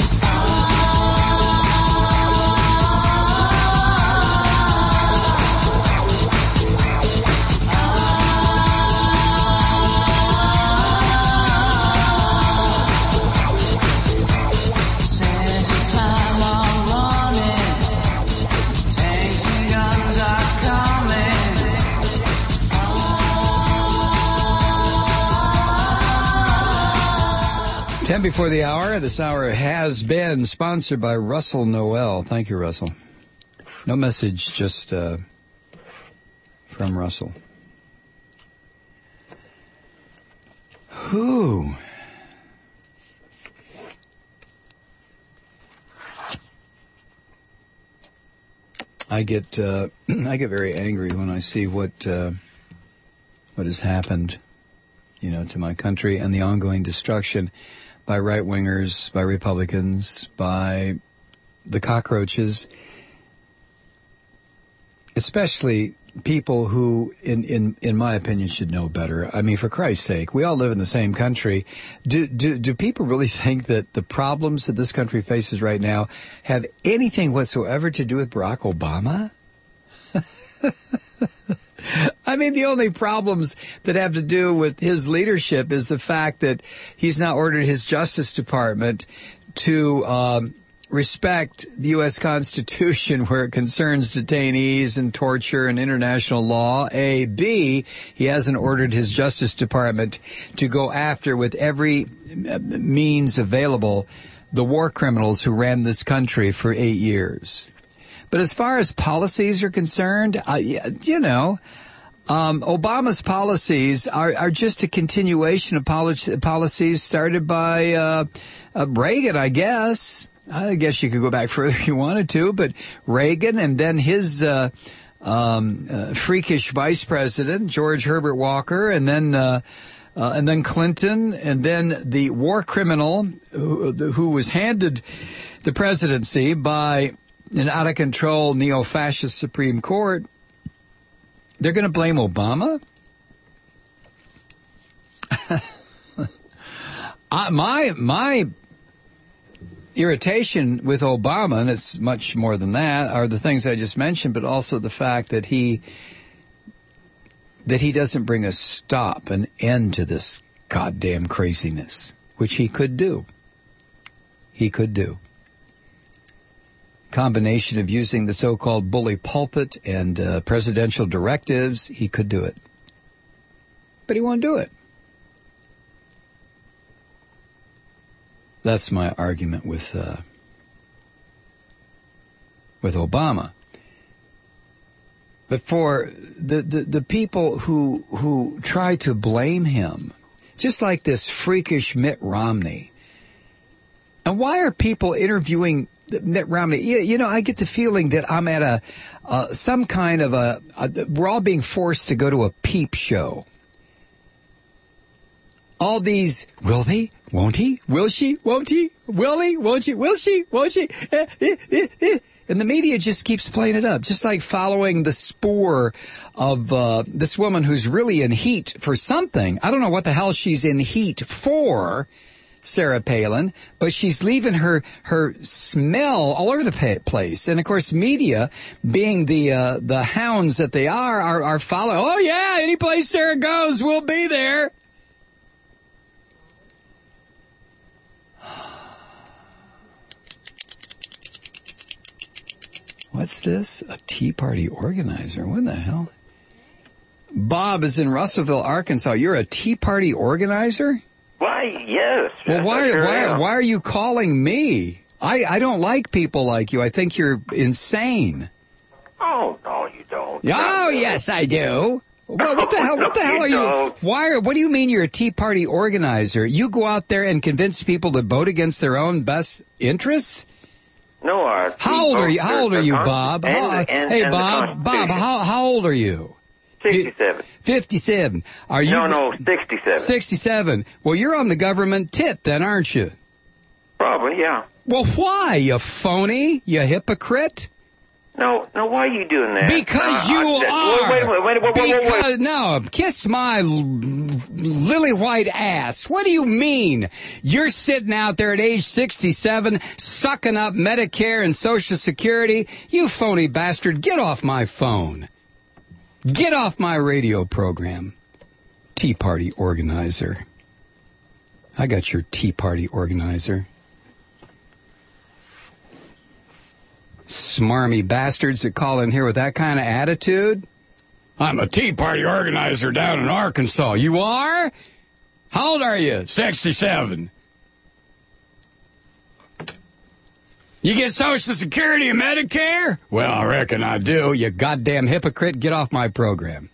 A: Ten before the hour. This hour has been sponsored by Russell Noel. Thank you, Russell. No message, just uh, from Russell. Whew. I get uh, I get very angry when I see what uh, what has happened, you know, to my country and the ongoing destruction by right-wingers, by Republicans, by the cockroaches, especially people who, in, in, in my opinion, should know better. I mean, for Christ's sake, we all live in the same country. Do, do, do people really think that the problems that this country faces right now have anything whatsoever to do with Barack Obama? I mean, the only problems that have to do with his leadership is the fact that he's now ordered his Justice Department to um, respect the U S Constitution where it concerns detainees and torture and international law. A. B. He hasn't ordered his Justice Department to go after with every means available the war criminals who ran this country for eight years. But as far as policies are concerned, uh, you know, um, Obama's policies are, are just a continuation of policy, policies started by uh, uh, Reagan, I guess. I guess you could go back further if you wanted to, but Reagan and then his uh, um, uh, freakish vice president, George Herbert Walker, and then uh, uh, and then Clinton, and then the war criminal who, who was handed the presidency by an out-of-control neo-fascist Supreme Court. They're going to blame Obama? uh, my my irritation with Obama, and it's much more than that, are the things I just mentioned, but also the fact that he that he doesn't bring a stop, an end to this goddamn craziness, which he could do. He could do. Combination of using the so-called bully pulpit and uh, presidential directives, he could do it. But he won't do it. That's my argument with uh, with Obama. But for the, the, the people who who try to blame him, just like this freakish Mitt Romney, and why are people interviewing Mitt Romney? You, you know, I get the feeling that I'm at a uh, some kind of a, a. We're all being forced to go to a peep show. All these, will they? Won't he? Will she? Won't he? Will he? Won't she? Will she? Won't she? Eh, eh, eh, eh. And the media just keeps playing it up, just like following the spoor of uh, this woman who's really in heat for something. I don't know what the hell she's in heat for, Sarah Palin, but she's leaving her her smell all over the pa- place. And of course, media, being the uh, the hounds that they are, are, are following. Oh yeah, any place Sarah goes, we'll be there. What's this? A Tea Party organizer? What the hell? Bob is in Russellville, Arkansas. You're a Tea Party organizer?
H: Why, yes.
A: Well,
H: yes,
A: why,
H: I sure
A: why,
H: am.
A: why are you calling me? I, I don't like people like you. I think you're insane.
H: Oh, no, you don't.
A: Oh, yes, I do. Well, what the hell? What the hell are you? Why? Are, what do you mean you're a Tea Party organizer? You go out there and convince people to vote against their own best interests?
H: No, our
A: How old are you? How old are you, Bob?
H: And,
A: How-
H: and,
A: hey,
H: and the
A: Bob. Bob,
H: Constitution.
A: how how old are you?
H: sixty-seven.
A: Fifty-seven. Are you?
H: No, no, sixty-seven.
A: Sixty-seven. Well, you're on the government tit, then, aren't you?
H: Probably, yeah.
A: Well, why, you phony? You hypocrite?
H: No, no, why are you doing that?
A: Because
H: Uh,
A: you
H: uh,
A: are.
H: Wait, wait, wait, wait, wait, wait, wait.
A: Because, no, kiss my l- lily white ass. What do you mean? You're sitting out there at age sixty-seven, sucking up Medicare and Social Security? You phony bastard, get off my phone. Get off my radio program. Tea Party organizer. I got your Tea Party organizer. Smarmy bastards that call in here with that kind of attitude. I'm a Tea Party organizer down in Arkansas. You are? How old are you? sixty-seven. You get Social Security and Medicare? Well, I reckon I do. You goddamn hypocrite. Get off my program.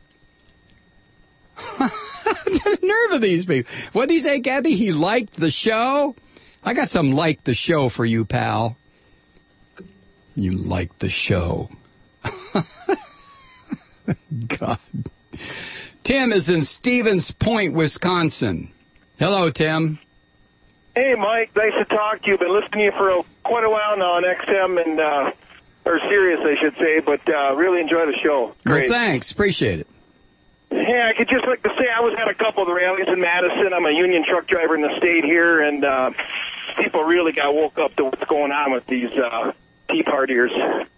A: The nerve of these people. What did he say, Kathy? He liked the show? I got some like the show for you, pal. You like the show. God. Tim is in Stevens Point, Wisconsin. Hello, Tim.
I: Hey, Mike. Nice to talk to you. Been listening to you for a, quite a while now on X M and uh, or Sirius, I should say. But uh, really enjoy the show. Great.
A: Well, thanks. Appreciate it.
I: Hey, I could just like to say I was at a couple of the rallies in Madison. I'm a union truck driver in the state here, and uh, people really got woke up to what's going on with these uh, Tea Partiers.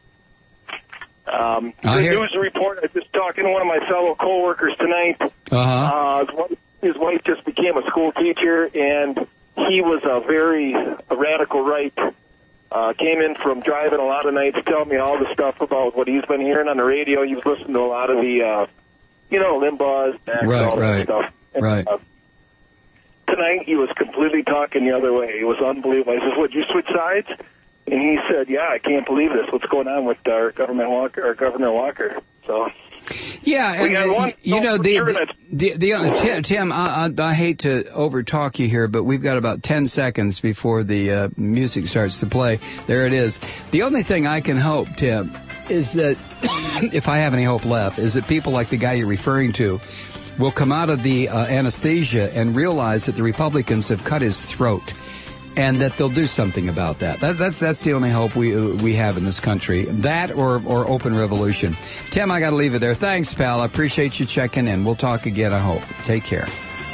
I: Um,
A: I
I: the
A: hear-
I: news report, I was just talking to one of my fellow coworkers tonight.
A: Uh-huh.
I: Uh, his, wife, his wife just became a school teacher, and he was a very a radical right Uh, came in from driving a lot of nights, telling me all the stuff about what he's been hearing on the radio. He was listening to a lot of the, uh, you know, Limbaugh's, Max,
A: Right,
I: all
A: right,
I: that stuff. And,
A: right.
I: uh, tonight he was completely talking the other way. It was unbelievable. I said, "What? You switch sides?" And he said, "Yeah, I can't believe this. What's going on with our Governor Walker?" Or Governor Walker. So.
A: Yeah,
I: We
A: and,
I: got
A: uh,
I: one-
A: you know, the,
I: sure
A: the,
I: that-
A: the, the, uh, Tim, Tim I, I, I hate to overtalk you here, but we've got about ten seconds before the uh, music starts to play. There it is. The only thing I can hope, Tim, is that, if I have any hope left, is that people like the guy you're referring to will come out of the uh, anesthesia and realize that the Republicans have cut his throat. And that they'll do something about that. that that's that's the only hope we uh, we have in this country. That or or open revolution. Tim, I got to leave it there. Thanks, pal. I appreciate you checking in. We'll talk again, I hope. Take care.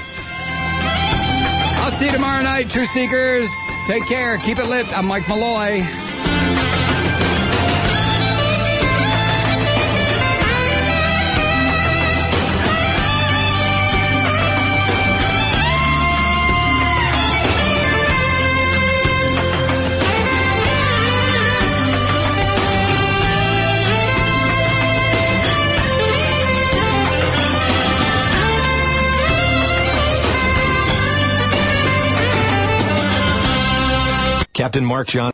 A: I'll see you tomorrow night, Truth Seekers. Take care. Keep it lit. I'm Mike Malloy.
J: Captain Mark Johnson.